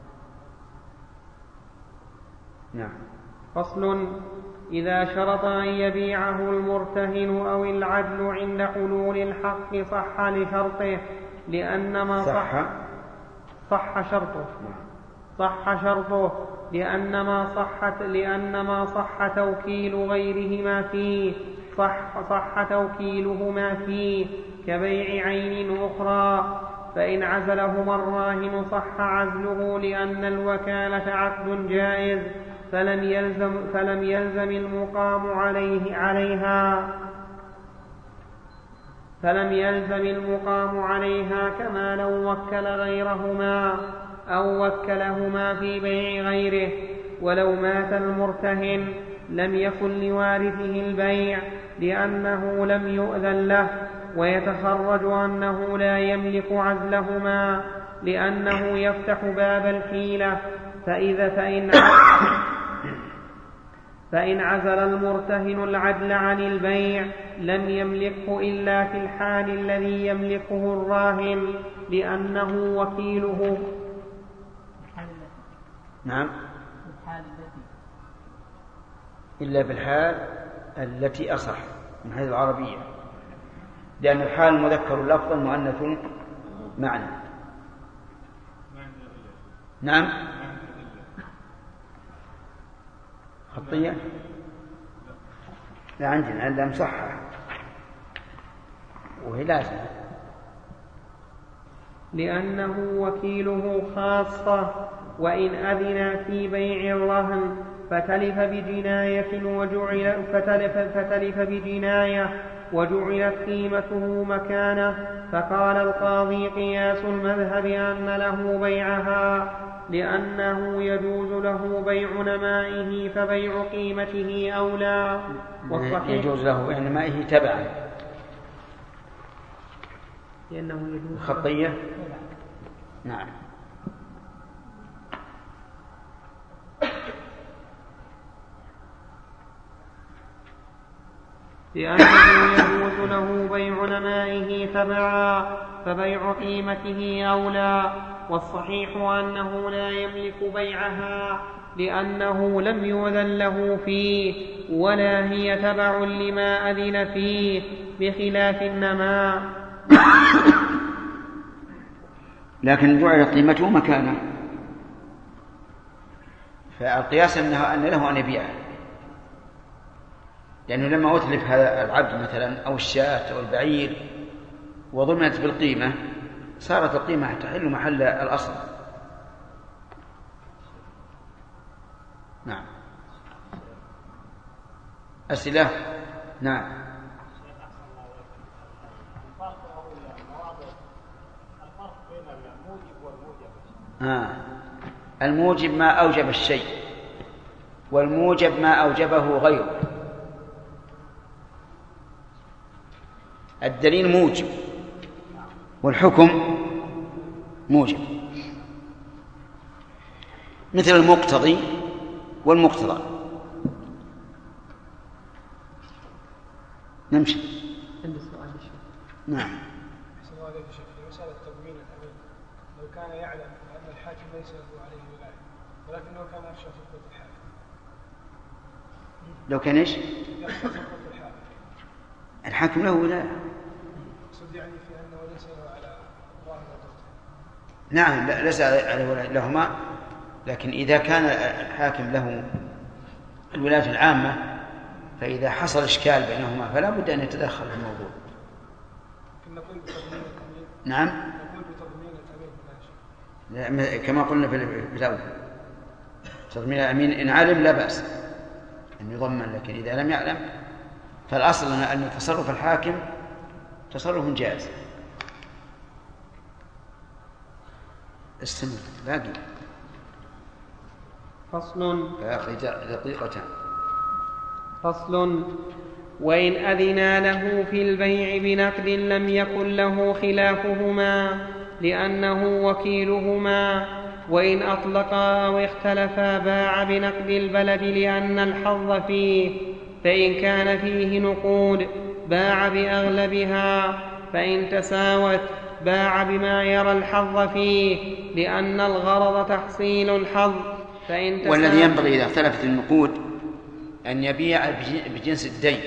نعم. فصل. إذا شرط أن يبيعه المرتهن أو العدل عند حلول الحق صح لشرطه، لأنما صح شرطه لأنما صح توكيل غيرهما فيه، صح توكيلهما فيه كبيع عين أخرى. فإن عزلهما الراهن صح عزله، لأن الوكالة عقد جائز، فلم يلزم المقام عليها كما لو وكل غيرهما أو وكلهما في بيع غيره. ولو مات المرتهن لم يكن لوارثه البيع لأنه لم يؤذن له، ويتخرج أنه لا يملك عزلهما لأنه يفتح باب الحيلة. فإن عزل المرتهن العدل عن البيع لم يملكه إلا في الحال الذي يملكه الراهن لأنه وكيله. نعم. إلا في الحال التي أصح من حيث العربية، لأن الحال مذكر لفظا مؤنث معنى. نعم. خطية؟ لا عندنا إلا مصحح وهي لازمة لأنه وكيله خاصة. وإن أذن في بيع الرهن فتلف بجناية وجعلت قيمته مكانه، فقال القاضي قياس المذهب أن له بيعها، لأنه يجوز له بيع نمائه فبيع قيمته أولى. يجوز له بيع نمائه تبعا لأنه يجوز خطية. نعم. لأنه يجوز له بيع نمائه تبعا فبيع قيمته أولى. والصحيح أنه لا يملك بيعها لأنه لم يؤذن له فيه ولا هي تبع لما أذن فيه، بخلاف النماء. لكن جعل قيمته مكانه، فالقياس أن له أن يبيعه، لأنه لما أتلف هذا العبد مثلا أو الشاة أو البعير وضمنت بالقيمة صارت القيمة تحل محل الأصل. نعم. أسئلة؟ نعم. الموجب ما أوجب الشيء، والموجب ما أوجبه غيره. الدليل موجب والحكم موجب، مثل المقتضي والمقتضى. نمشي. نعم. في مسألة تضمين الأمين، لو كان يعلم أن الحاكم ليس له عليه ولاية ولكنه كان يخشى سقوط الحاكم، لو كان ايش؟ يخشى سقوط الحاكم. الحاكم له ولاية. أقصد يعني في أنه ليس له على ظاهر الضغط. نعم، ليس على ولاية لهما، لكن إذا كان الحاكم له الولاية العامة فإذا حصل إشكال بينهما فلا بد أن يتدخل في الموضوع. نقول بتضمين الأمين. نعم. نقول بتضمين الأمين كما قلنا في الأول، تضمين الأمين إن علم لا بأس أن يضمن، لكن إذا لم يعلم فالأصل أن تصرف الحاكم تصرف جائز. استمر باقي. فصل. باقي دقيقتان. فصل. وإن أذنا له في البيع بنقد لم يكن له خلافهما لأنه وكيلهما، وإن أطلقا أو اختلفا باع بنقد البلد لأن الحظ فيه، فإن كان فيه نقود باع بأغلبها، فإن تساوت باع بما يرى الحظ فيه لأن الغرض تحصيل الحظ. والذي ينبغي إذا اختلفت النقود أن يبيع بجنس الدين،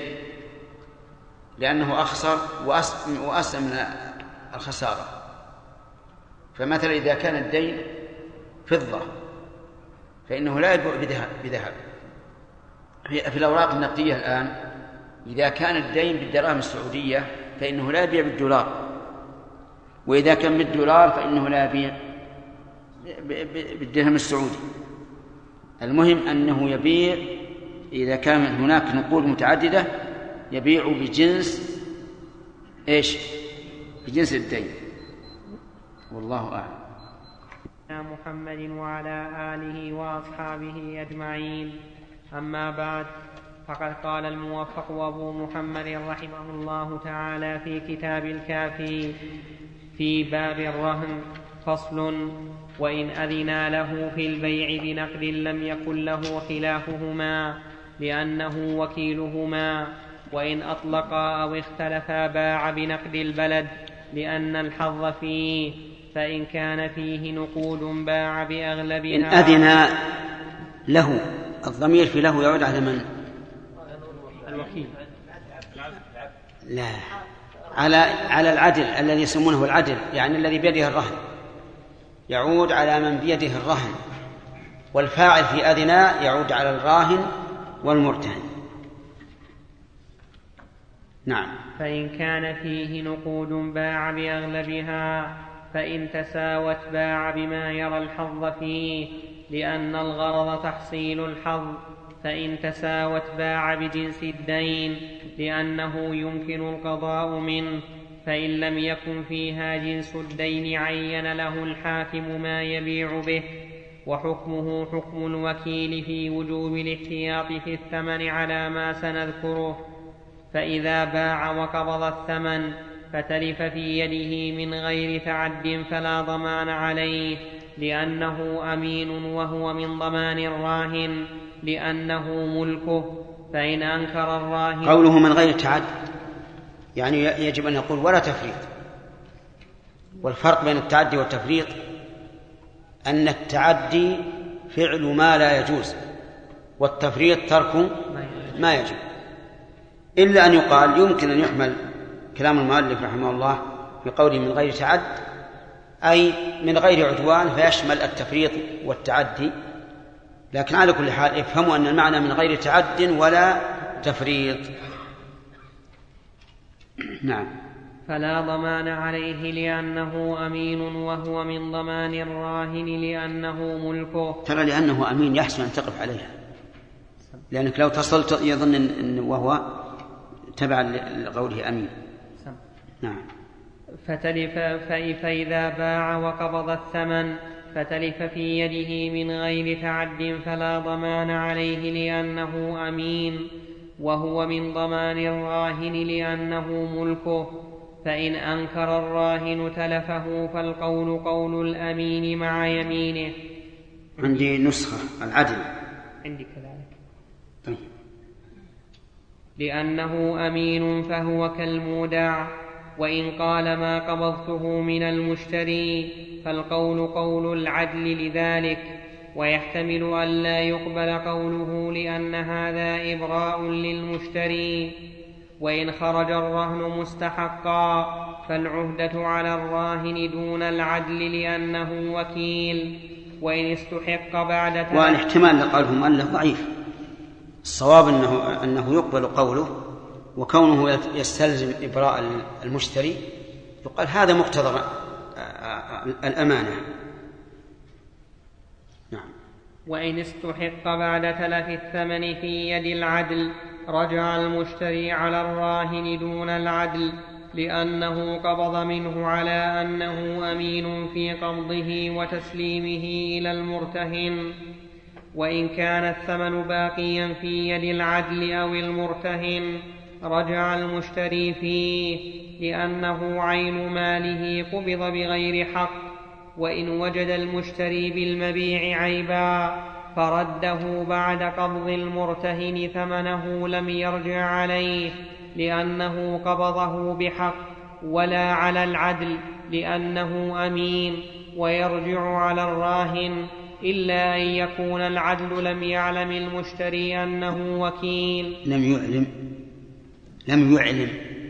لأنه أخسر وأسلم من الخسارة. فمثلا إذا كان الدين فضة فإنه لا يبيع بذهب. في الأوراق النقدية الآن إذا كان الدين بالدراهم السعودية فإنه لا يبيع بالدولار، وإذا كان بالدولار فإنه لا يبيع بالدرهم السعودي. المهم أنه يبيع إذا كان هناك نقود متعددة يبيع بجنس إيش؟ بجنس الدين. والله أعلم. محمد وعلى آله وأصحابه أجمعين. أما بعد، فقد قال الموفق أبو محمد رحمه الله تعالى في كتاب الكافي في باب الرهن: فصل. وإن أذنا له في البيع بنقد لم يكن له خلافهما لأنه وكيلهما، وإن أطلقا أو اختلفا باع بنقد البلد لأن الحظ فيه، فإن كان فيه نقود باع بأغلبها. إن أذنا له، الضمير في له يعود على من؟ الوكيل. لا، على العدل الذي يسمونه العدل، يعني الذي بيده الرهن، يعود على من بيده الرهن. والفاعل في أذنا يعود على الراهن والمرتهن. نعم. فإن كان فيه نقود باع بأغلبها، فإن تساوت باع بما يرى الحظ فيه، لأن الغرض تحصيل الحظ. فإن تساوت باع بجنس الدين، لأنه يمكن القضاء منه. فإن لم يكن فيها جنس الدين عين له الحاكم ما يبيع به، وحكمه حكم الوكيل في وجوب الاحتياط في الثمن على ما سنذكره. فإذا باع وقبض الثمن فتلف في يده من غير تعد فلا ضمان عليه، لأنه أمين وهو من ضمان الراهن، لأنه ملكه. فإن أنكر الراهن، قوله من غير تعد يعني يجب أن يقول ولا تفريط. والفرق بين التعدي والتفريط أن التعدي فعل ما لا يجوز، والتفريط ترك ما يجب. إلا أن يقال يمكن أن يحمل كلام المؤلف رحمه الله في قوله من غير تعد أي من غير عدوان، فيشمل التفريط والتعدي. لكن على كل حال افهموا أن المعنى من غير تعد ولا تفريط. نعم. فلا ضمان عليه لأنه أمين وهو من ضمان الراهن، لأنه ملكه. ترى لأنه أمين يحسن أن تقف عليها، لأنك لو تصلت يظن أن وهو تبع لقوله أمين. نعم. فإذا باع وقبض الثمن فتلف في يده من غير تعد فلا ضمان عليه لأنه أمين وهو من ضمان الراهن، لأنه ملكه. فإن أنكر الراهن تلفه، فالقول قول الأمين مع يمينه. عندي نسخة العدل. عندي كذلك. طيب. لأنه أمين فهو كالمودع. وإن قال ما قبضته من المشتري، فالقول قول العدل لذلك، ويحتمل أن لا يقبل قوله لأن هذا إبراء للمشتري. وإن خرج الرهن مستحقا، فالعهدة على الراهن دون العدل لأنه وكيل. وإن استحق بعد والاحتمال لقاله مؤلف ضعيف. الصواب أنه يقبل قوله، وكونه يستلزم إبراء المشتري يقال هذا مقتضى الأمانة. نعم. وإن استحق بعد تلف الثمن في يد العدل، رجع المشتري على الراهن دون العدل، لأنه قبض منه على أنه أمين في قبضه وتسليمه إلى المرتهن. وإن كان الثمن باقيا في يد العدل أو المرتهن، رجع المشتري فيه، لأنه عين ماله قبض بغير حق. وإن وجد المشتري بالمبيع عيبا فرده بعد قبض المرتهن ثمنه، لم يرجع عليه لأنه قبضه بحق، ولا على العدل لأنه أمين، ويرجع على الراهن، إلا أن يكون العدل لم يعلم المشتري أنه وكيل. لم يعلم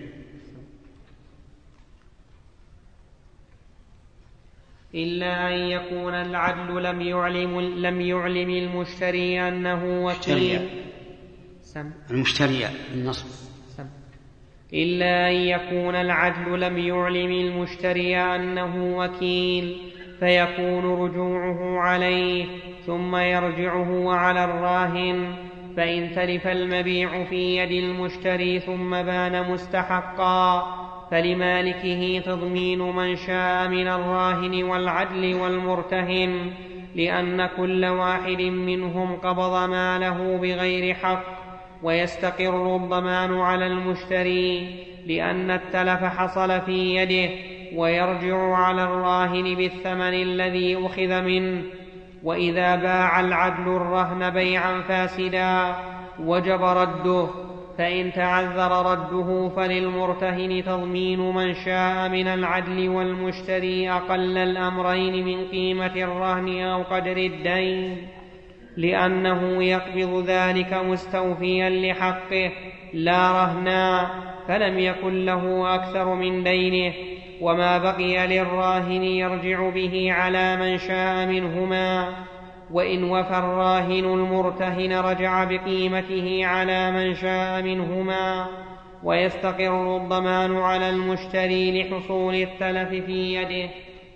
إلا أن يكون العدل لم يعلم المشتري أنه وكيل. المشتري النصب. إلا أن يكون العدل لم يعلم المشتري أنه وكيل، فيكون رجوعه عليه، ثم يرجعه على الراهن. فإن تلف المبيع في يد المشتري ثم بان مستحقا، فلمالكه تضمين من شاء من الراهن والعدل والمرتهن، لأن كل واحد منهم قبض ماله بغير حق، ويستقر الضمان على المشتري لأن التلف حصل في يده، ويرجع على الراهن بالثمن الذي أخذ منه. وإذا باع العدل الرهن بيعا فاسدا وجب رده، فإن تعذر رده فللمرتهن تضمين من شاء من العدل والمشتري أقل الأمرين من قيمة الرهن أو قدر الدين، لأنه يقبض ذلك مستوفيا لحقه لا رهنا، فلم يكن له أكثر من دينه، وما بقي للراهن يرجع به على من شاء منهما. وإن وفى الراهن المرتهن رجع بقيمته على من شاء منهما، ويستقر الضمان على المشتري لحصول التلف في يده.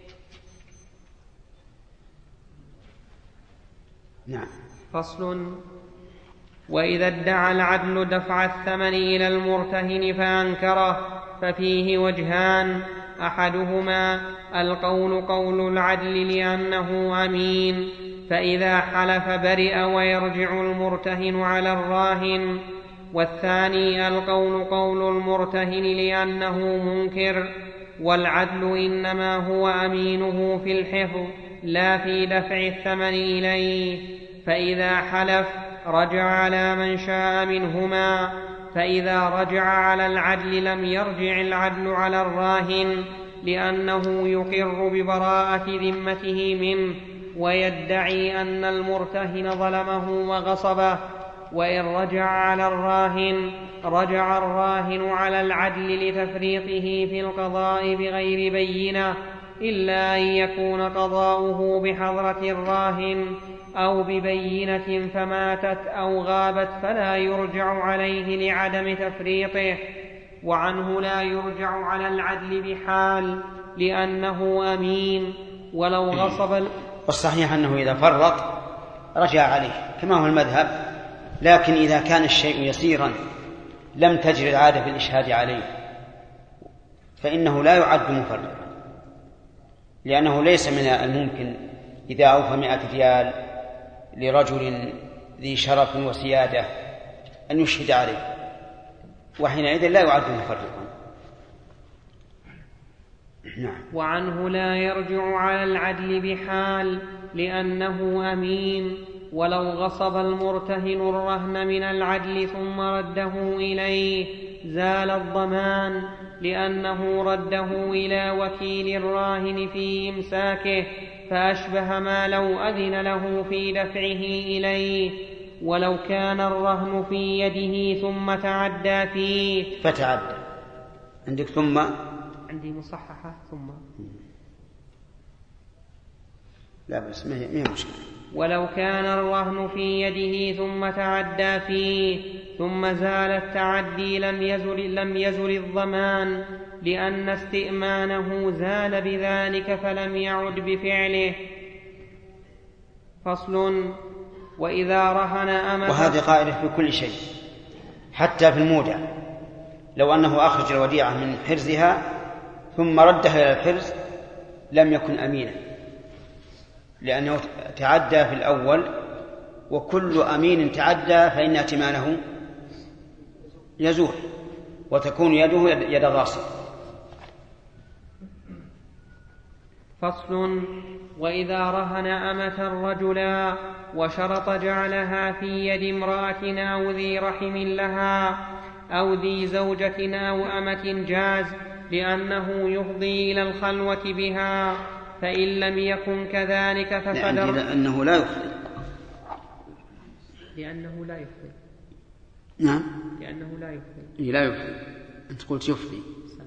نعم. فصل. وإذا ادعى العدل دفع الثمن إلى المرتهن فأنكره ففيه وجهان: أحدهما القول قول العدل لأنه أمين، فإذا حلف برئ ويرجع المرتهن على الراهن، والثاني القول قول المرتهن لأنه منكر، والعدل إنما هو أمينه في الحفظ لا في دفع الثمن إليه، فإذا حلف رجع على من شاء منهما، فإذا رجع على العدل لم يرجع العدل على الراهن، لأنه يقر ببراءة ذمته منه ويدعي أن المرتهن ظلمه وغصبه. وإن رجع على الراهن رجع الراهن على العدل لتفريطه في القضاء بغير بينة، إلا أن يكون قضاؤه بحضرة الراهن أو ببينة فماتت أو غابت فلا يرجع عليه لعدم تفريطه. وعنه لا يرجع على العدل بحال لأنه أمين ولو غصب. والصحيح أنه إذا فرط رجع عليه كما هو المذهب، لكن إذا كان الشيء يسيرا لم تجري العادة في الإشهاد عليه فإنه لا يعد مفرطا، لأنه ليس من الممكن إذا أوفى 100 ريال لرجل ذي شرف وسيادة أن يشهد عليه، وحينئذ لا يعد مفرطا. نعم. وعنه لا يرجع على العدل بحال لأنه أمين، ولو غصب المرتهن الرهن من العدل ثم رده إليه زال الضمان، لأنه رده إلى وكيل الراهن في إمساكه، فأشبه ما لو أذن له في دفعه إليه. ولو كان الرهن في يده ثم تعدى فيه فتعدى عندك ثم عندي مصححة ثم لا بس ما هي مشكلة. ولو كان الرهن في يده ثم تعدى فيه ثم زال التعدي لم يزل الضمان، لأن استئمانه زال بذلك فلم يعد بفعله. فصل. وإذا رهن أمة، وهذه قاعدة في كل شيء حتى في المودع، لو أنه أخرج الوديعة من حرزها ثم ردها إلى الحرز لم يكن أمينا، لأنه تعدى في الأول، وكل أمين تعدى فإن ائتمانه يزول وتكون يده يد غاصب. فصل. وإذا رهن أمة الرجلا وشرط جعلها في يد امرأة أو ذي رحم لها أو ذي زوجة أو أمة جاز، لأنه يفضي إلى الخلوة بها، فإن لم يكن كذلك ففدر. لأنه لا يفضي. لأنه لا يفضي. نعم. لأنه لا يفضي. لا يفضي. أنت قلت يفضي.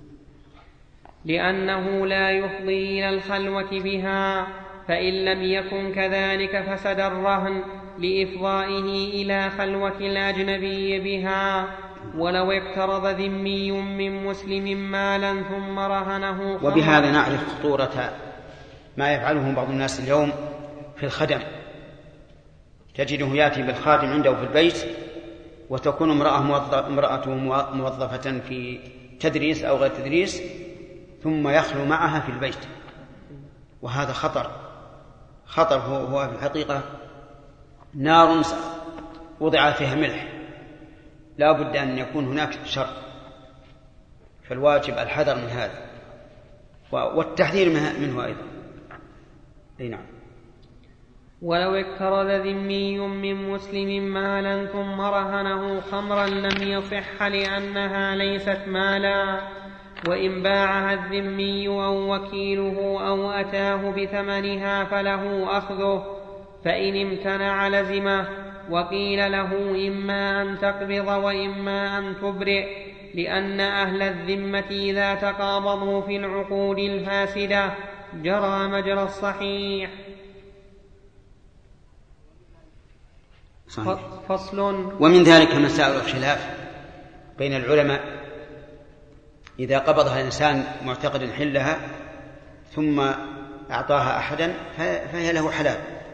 لأنه لا يفضي إلى الخلوة بها، فإن لم يكن كذلك فسد الرهن لإفضائه إلى خلوة الأجنبي بها. ولو اقترض ذمي من مسلم مالا ثم رهنه. وبهذا نعرف خطورة ما يفعله بعض الناس اليوم في الخدم، تجده يأتي بالخادم عنده في البيت وتكون امرأته موظفة في تدريس أو غير تدريس، ثم يخلو معها في البيت، وهذا خطر هو في الحقيقة نار وضع فيها ملح، لا بد أن يكون هناك شر، فالواجب الحذر من هذا والتحذير منه أيضا. نعم. ولو اقترض ذمي من مسلم مالا ثم رهنه خمرا لم يصح لأنها ليست مالا، وإن باعها الذمي أو وكيله أو أتاه بثمنها فله أخذه، فإن امتنع لزمه. وقيل له إما أن تقبض وإما أن تبرئ، لأن أهل الذمة إذا تقابضوا في العقود الفاسدة جرى مجرى الصحيح. صحيح. فصل. ومن ذلك مسائل الخلاف بين العلماء إذا قبضها الإنسان معتقد حلها ثم أعطاها أحدا فهي له حلال.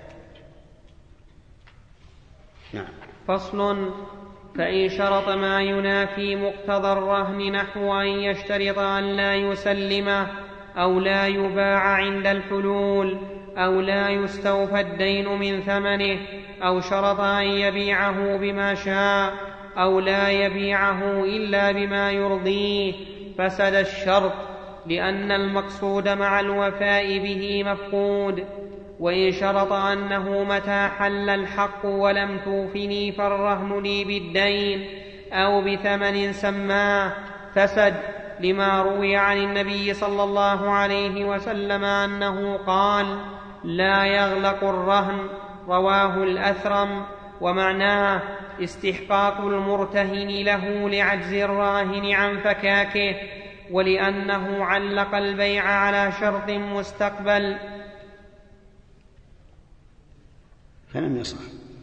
نعم. فصل. فإن شرط ما ينافي مقتضى الرهن نحو أن يشترط أن لا يسلمه أو لا يباع عند الحلول أو لا يستوفى الدين من ثمنه أو شرط أن يبيعه بما شاء أو لا يبيعه إلا بما يرضيه فسد الشرط، لأن المقصود مع الوفاء به مفقود. وإن شرط أنه متى حل الحق ولم توفني فالرهن لي بالدين أو بثمن سماه فسد، لما روي عن النبي صلى الله عليه وسلم أنه قال: لا يغلق الرهن، رواه الأثرم. ومعناه استحقاق المرتهن له لعجز الراهن عن فكاكه، ولأنه علق البيع على شرط مستقبل فلم يصح.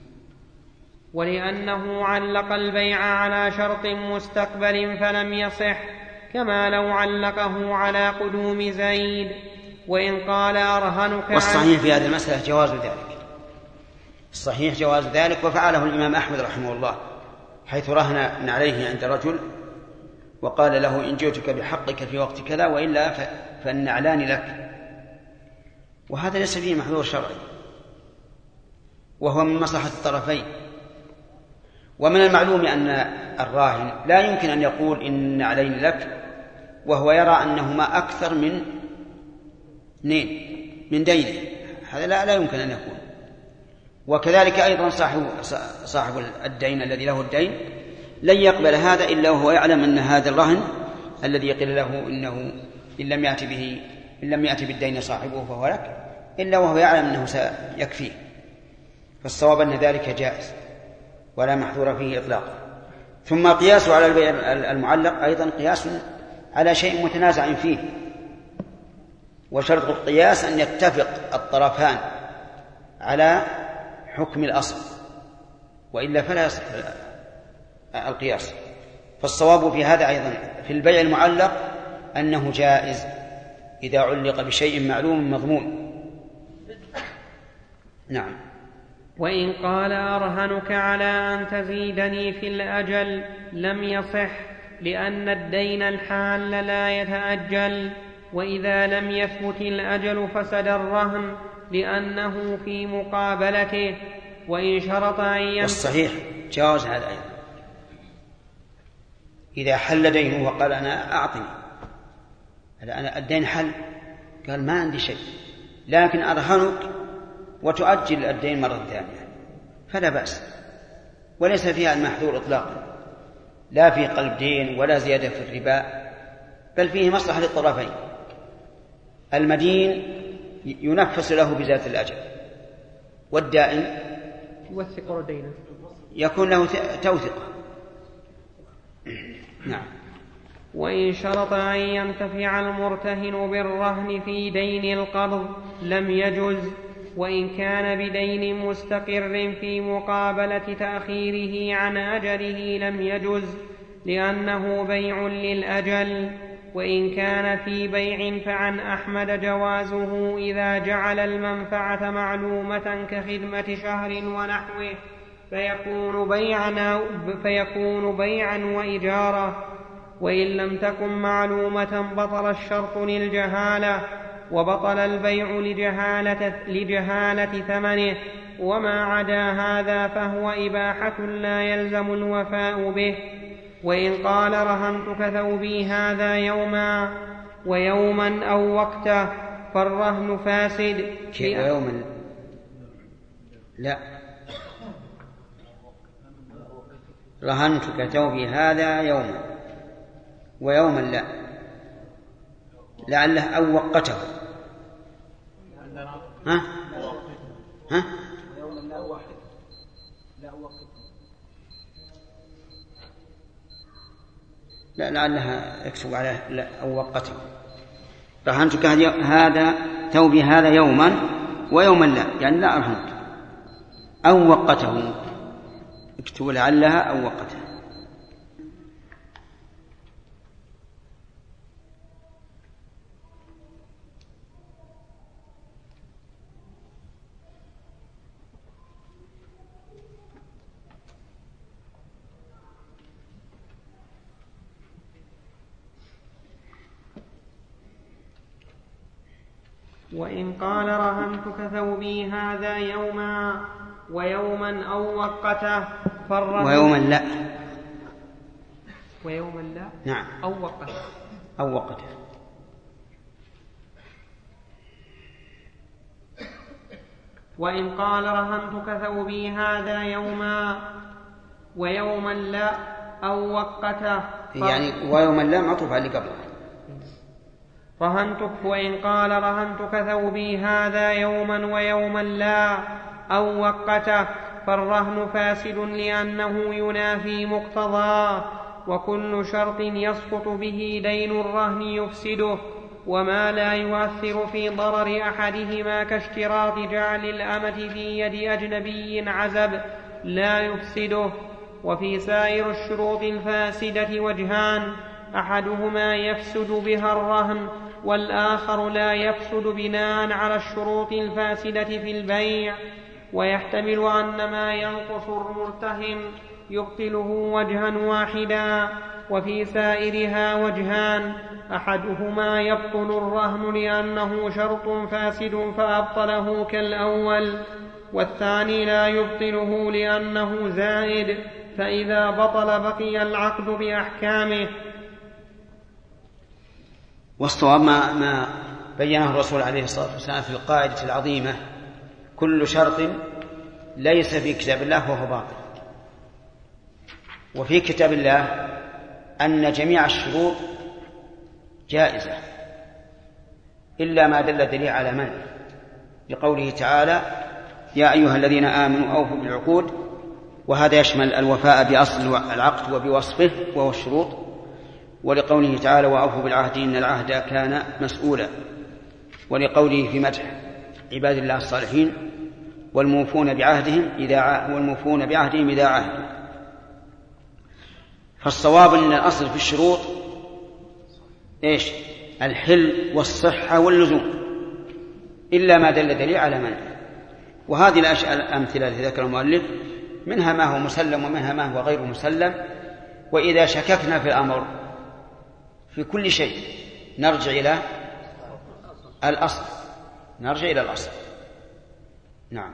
ولأنه علق البيع على شرط مستقبل فلم يصح، كما لو علقه على قدوم زيد. وإن قال أرهنك. والصحيح في هذه المسألة جواز ذلك، الصحيح جواز ذلك، وفعله الإمام أحمد رحمه الله، حيث رهن عليه عند رجل وقال له: إن جئتك بحقك في وقت كذا وإلا فالنعلان لك. وهذا ليس فيه محذور شرعي، وهو من مصلحة الطرفين. ومن المعلوم أن الراهن لا يمكن أن يقول إن النعلين لك وهو يرى أنهما أكثر من دينه، هذا لا يمكن أن يكون. وكذلك أيضا صاحب الدين الذي له الدين لن يقبل هذا إلا وهو يعلم أن هذا الرهن الذي قيل له إنه إن لم يأتي بالدين صاحبه فهو لك، إلا وهو يعلم أنه سيكفيه. فالصواب أن ذلك جائز ولا محظور فيه إطلاقا. ثم قياس على البيع المعلق أيضا قياس على شيء متنازع فيه، وشرط القياس أن يتفق الطرفان على حكم الأصل، وإلا فلا يصح القياس. فالصواب في هذا أيضا في البيع المعلق أنه جائز إذا علق بشيء معلوم مضمون. نعم. وإن قال أرهنك على أن تزيدني في الأجل لم يصح، لأن الدين الحال لا يتأجل، وإذا لم يثبت الأجل فسد الرهن لأنه في مقابلته. وإن شرط أن والصحيح جواز هذا أيضا، إذا حل دينه وقال: أنا أعطني، أنا الدين حل، قال: ما عندي شيء لكن أرهنك وتؤجل الدين مرة ثانية، فلا بأس، وليس فيها المحذور إطلاقا، لا في قلب دين ولا زيادة في الربا، بل فيه مصلحة للطرفين. المدين ينفس له بذات الأجل، والدائن يوثق دينه يكون له توثقة. نعم. وإن شرط أن ينتفع المرتهن بالرهن في دين القرض لم يجز، وإن كان بدين مستقر في مقابلة تأخيره عن أجله لم يجز، لأنه بيع للأجل. وإن كان في بيع فعن أحمد جوازه إذا جعل المنفعة معلومة كخدمة شهر ونحوه، فيكون بيعا وإجارة. وإن لم تكن معلومة بطل الشرط للجهالة، وبطل البيع لجهالة ثمنه، وما عدا هذا فهو إباحة لا يلزم الوفاء به. وإن قال: رهنتك ثوبي هذا يوما ويوما أو وقته، فالرهن فاسد. ويوما لا، رهنتك ثوبي هذا يوما ويوما لا، لعله أو وقته. ها؟ لا، لعلها يكتب على أو وقته. رهنتك هذا ثوبي هذا يوما ويوما لا، يعني لا أرهنك، أو وقته اكتبوا لعلها أو وقتها. وإن قال رهنتك ثوبي هذا يوما ويوما أو وقته ويوما لا ويوما لا نعم أو وقته وإن قال رهنتك ثوبي هذا يوما ويوما لا أو وقته يعني ويوما لا معطوف على اللي قبله. وإن قال رهنتك ثوبي هذا يوما ويوما لا أو وقته فالرهن فاسد لأنه ينافي مقتضاه، وكل شرط يسقط به دين الرهن يفسده، وما لا يؤثر في ضرر أحدهما كاشتراط جعل الأمة في يد أجنبي عزب لا يفسده. وفي سائر الشروط الفاسدة وجهان: أحدهما يفسد بها الرهن، والآخر لا يفسد بناء على الشروط الفاسدة في البيع، ويحتمل أن ما ينقص المرتهن يبطله وجها واحدا. وفي سائرها وجهان: أحدهما يبطل الرهن لأنه شرط فاسد فأبطله كالأول، والثاني لا يبطله لأنه زائد، فإذا بطل بقي العقد بأحكامه. والصواب ما بينه الرسول عليه الصلاة والسلام في القاعدة العظيمة: كل شرط ليس في كتاب الله فهو باطل. وفي كتاب الله أن جميع الشروط جائزة إلا ما دل دليل على منع، لقوله تعالى: يا أيها الذين آمنوا أوفوا بالعقود، وهذا يشمل الوفاء بأصل العقد وبوصفه وهو الشروط. ولقوله تعالى: وأوفوا بالعهد إن العهد كان مسؤولا. ولقوله في مدح عباد الله الصالحين: والموفون بعهدهم إذا عاهدوا. فالصواب أن الأصل في الشروط إيش؟ الحل والصحة واللزوم، إلا ما دل دليل على منع. وهذه الأمثلة التي ذكر المؤلف منها ما هو مسلم ومنها ما هو غير مسلم. وإذا شككنا في الأمر في كل شيء نرجع إلى الأصل. نعم.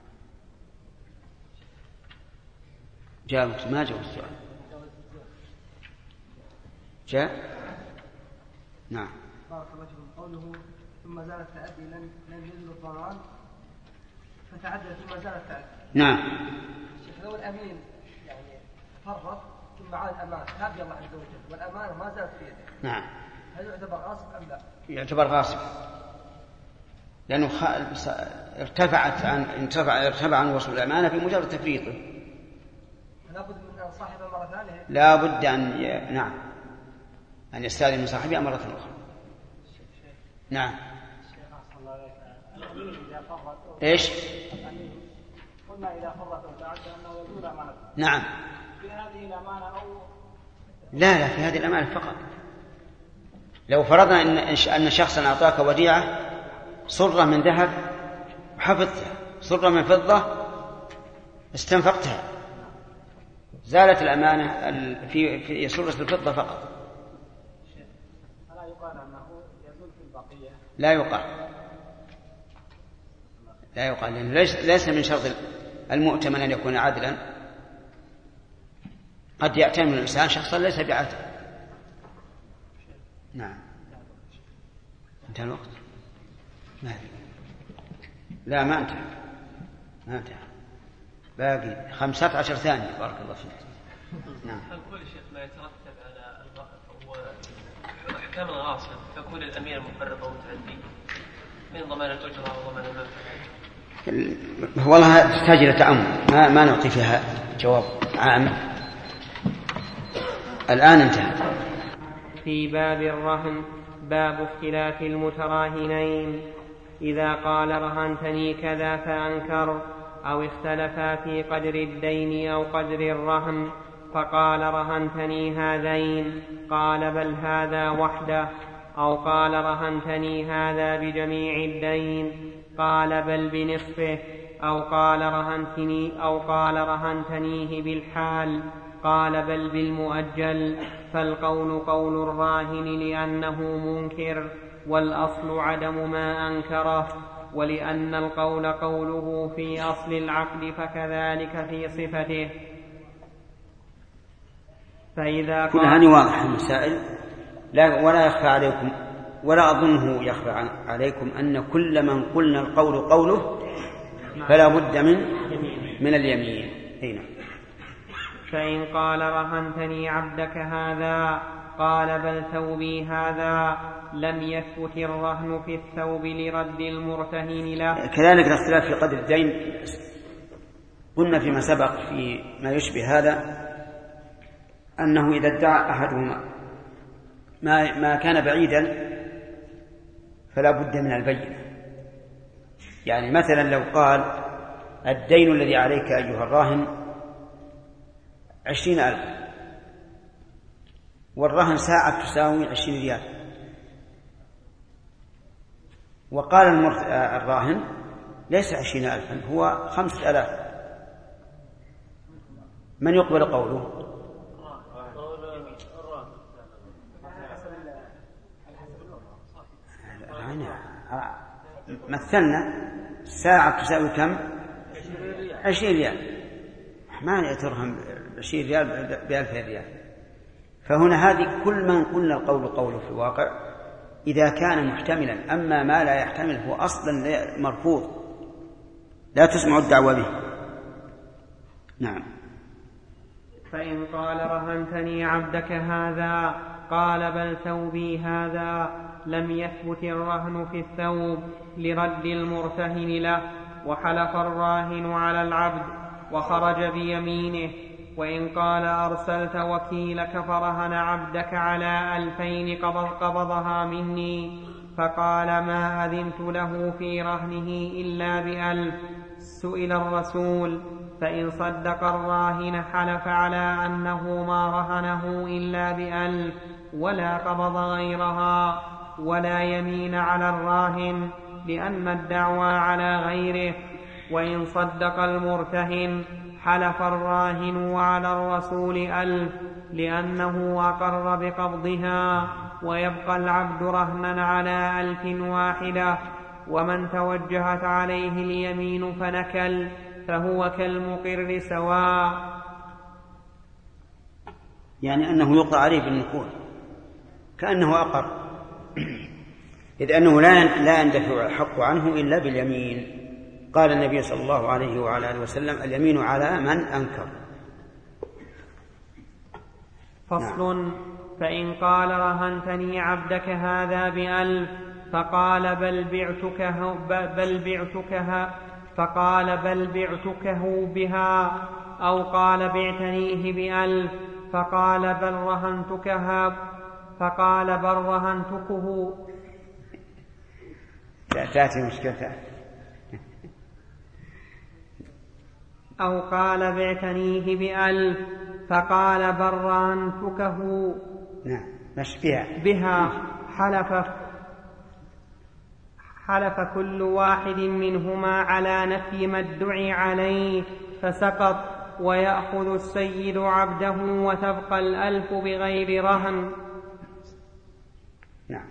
ما جاء السؤال. جاء. نعم. بارك الله فيكم. قوله ثم زال التأدي لن يزل الضمان فتعدى ثم زال التأدي. نعم. الشيخ لو الأمين يعني فرط ثم عاد الأمانة تابع الله عز وجل والأمانة ما زالت في يده. نعم. هل يعتبر غاصب أم لا؟ يعتبر غاصب، لأنه ارتفع عن وصول الأمانة بمجرد تفريطه. لا بد من أن صاحبه مرة ثانية. لا بد أن يستأذن من صاحبه مرة أخرى. نعم. إيش؟ قلنا إذا فرط وتعدى أنه يزول أمانته. نعم. في هذه الأمانة أو لا في هذه الأمانة فقط. لو فرضنا أن شخصا أعطاك وديعة صرة من ذهب وحفظتها، صرة من فضة استنفقتها، زالت الأمانة في صرة الفضة فقط. ألا يقال أنه يزول في البقية؟ لا يقال لأنه ليس من شرط المؤتمن أن يكون عادلا. قد يأتمن الإنسان شخصا ليس بعادل. نعم. انتهى الوقت؟ ما انتهى. باقي 15 ثانية. بارك الله فيك. نعم. هل كل شيء ما يترتب على أحكام الغاصب فكون الأمير مفرط أو متعدي من ضمان الأجرة وضمان المنفعة؟ والله تحتاج إلى تأمل، ما نعطي فيها جواب عام. الآن انتهى. في باب الرهن باب اختلاف المتراهنين. إذا قال رهنتني كذا فأنكر أو اختلفا في قدر الدين أو قدر الرهن، فقال رهنتني هذين، قال بل هذا وحده، أو قال رهنتني هذا بجميع الدين، قال بل بنصفه، أو قال رهنتنيه بالحال، قال بل بالمؤجل. فالقول قول الراهن لأنه منكر، والأصل عدم ما أنكره، ولأن القول قوله في أصل العقد فكذلك في صفته. فإذا كل هذه واضحة المسائل، ولا يخفى عليكم ولا أظنه يخفى عليكم أن كل من قلنا القول قوله فلا بد من اليمين. هنا فإن قال رهنتني عبدك هذا، قال بل ثوبي هذا، لم يثبت الرهن في الثوب لرد المرتهن له. كذلك الاختلاف في قدر الدين قلنا فيما سبق في ما يشبه هذا أنه إذا ادعى أحدهما ما كان بعيدا فلا بد من البينة. يعني مثلا لو قال الدين الذي عليك أيها الراهن 20,000 والرهن ساعة تساوي 20 ريال، وقال الراهن ليس 20,000 هو 5,000، من يقبل قوله؟ مثلنا ساعة تساوي كم؟ 20 ريال، ما يترهم 20 ريال ب1000 ريال. فهنا هذه كل من قلنا القول قوله في الواقع إذا كان محتملا، أما ما لا يحتمل هو أصلا مرفوض، لا تسمع الدعوة به. نعم. فإن قال رهنتني عبدك هذا، قال بل ثوبي هذا، لم يثبت الرهن في الثوب لرد المرتهن له، وحلف الراهن على العبد وخرج بيمينه. وإن قال أرسلت وكيلك فرهن عبدك على 2000 قبضها مني، فقال ما أذنت له في رهنه إلا ب1000، سئل الرسول فإن صدق الراهن حلف على أنه ما رهنه إلا ب1000 ولا قبض غيرها، ولا يمين على الراهن لأن الدعوى على غيره. وإن صدق المرتهن حلف الراهن وعلى الرسول 1000 لأنه أقر بقبضها، ويبقى العبد رهنا على 1001. ومن توجهت عليه اليمين فنكل فهو كالمقر سواء. يعني أنه يقع عليه بالنقول كأنه أقر، إذ أنه لا يندفع الحق عنه إلا باليمين. قال النبي صلى الله عليه وعلى آله وسلم اليمين على من أنكر. فصل. فإن قال رهنتني عبدك هذا ب1000 فقال بل بعتكه بها، أو قال بعتنيه ب1000 فقال بل رهنتكه تأتي مشكلة، أو قال بعتنيه ب1000 فقال بل رهنتكه بها، حلف كل واحد منهما على نفي ما ادعي عليه فسقط، ويأخذ السيد عبده وتبقى 1000 بغير رهن. نعم.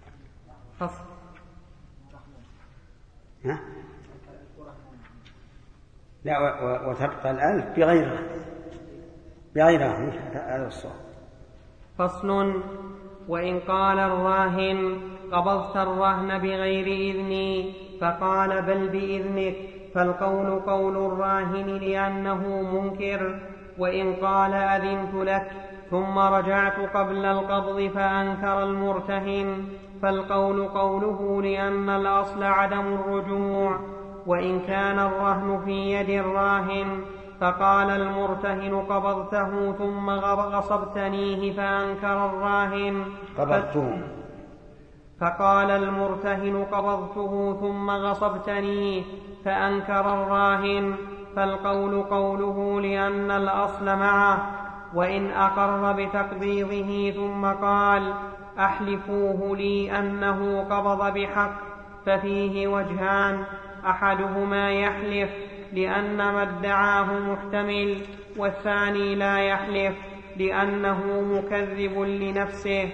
لا، وتبقى 1000 بغير رهن. هذا الصواب. فصل. وإن قال الراهن قبضت الرهن بغير إذني فقال بل بإذنك، فالقول قول الراهن لأنه منكر. وإن قال أذنت لك ثم رجعت قبل القبض فأنكر المرتهن، فالقول قوله لأن الأصل عدم الرجوع. وإن كان الرهن في يد الراهن فقال المرتهن قبضته ثم غصبتنيه فأنكر الراهن فقال المرتهن قبضته ثم غصبتني، فأنكر الراهن، فالقول قوله لأن الأصل معه. وإن أقر بتقبيضه ثم قال أحلفوه لي أنه قبض بحق ففيه وجهان: أحدهما يحلف لأن ما ادعاه محتمل، والثاني لا يحلف لأنه مكذب لنفسه.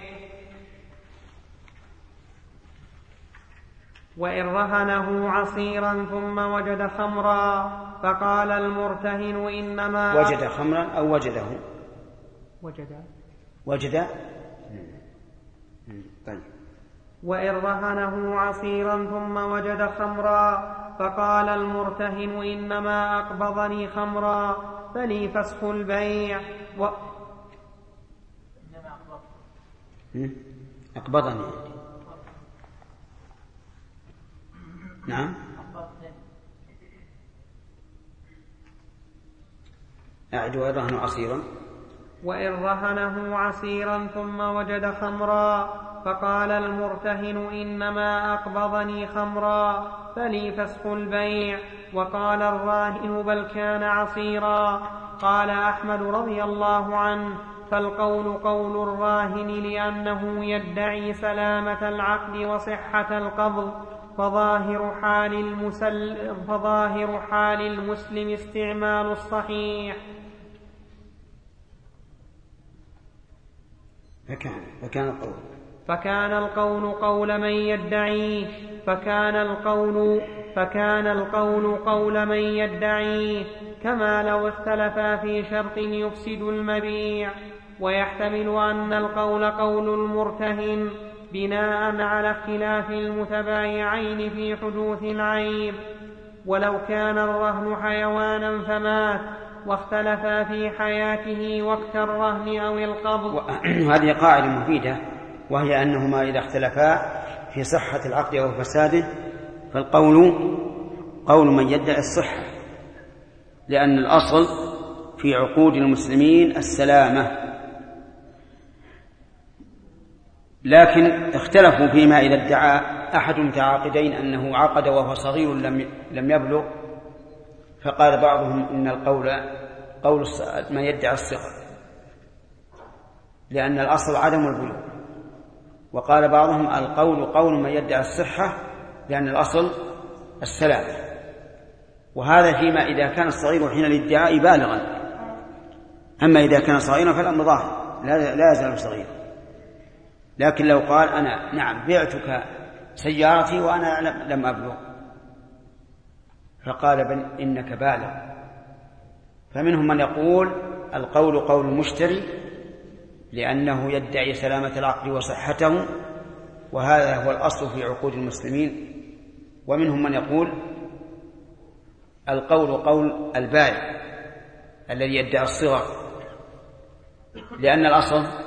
وإن رهنه عصيرا ثم وجد خمرا فقال المرتهن إنما وجد خمرا أو وجده وجد طيب. وإن رهنه عصيرا ثم وجد خمرا فقال المرتهن إنما أقبضني خمرا فلي فسخ البيع أقبضني نعم أعد. وإن رهنه عصيرا ثم وجد خمرا فقال المرتهن إنما أقبضني خمرا فلي فسخ البيع. وقال الراهن بل كان عصيرا. قال أحمد رضي الله عنه فالقول قول الراهن لأنه يدعي سلامة العقد وصحة القبض، فظاهر حال المسلم استعمال الصحيح. فكان القول قول من يدعيه كما لو اختلفا في شرط يفسد المبيع. ويحتمل أن القول قول المرتهن بناء على اختلاف المتبايعين في حدوث العيب. ولو كان الرهن حيوانا فمات واختلفا في حياته وقت الرهن أو القبض. هذه قاعدة مفيدة، وهي أنهما إذا اختلفا في صحة العقد أو فساده فالقول قول من يدعي الصحة، لأن الأصل في عقود المسلمين السلامة. لكن اختلفوا فيما إذا ادعى أحد المتعاقدين أنه عقد وهو صغير لم يبلغ، فقال بعضهم إن القول قول من يدعي الصغر لأن الأصل عدم البلوغ، وقال بعضهم القول قول من يدعي الصحة لأن الأصل السلامة. وهذا فيما إذا كان الصغير حين الادعاء بالغا، أما إذا كان صغيرا فالأمر ظاهر لا يزال صغيرا. لكن لو قال أنا نعم بعتك سيارتي وأنا لم أبلغ، فقال بل إنك بالغ، فمنهم من يقول القول قول المشتري لأنه يدعي سلامة العقد وصحته، وهذا هو الأصل في عقود المسلمين. ومنهم من يقول القول قول البائع الذي يدعي الصغر، لأن الأصل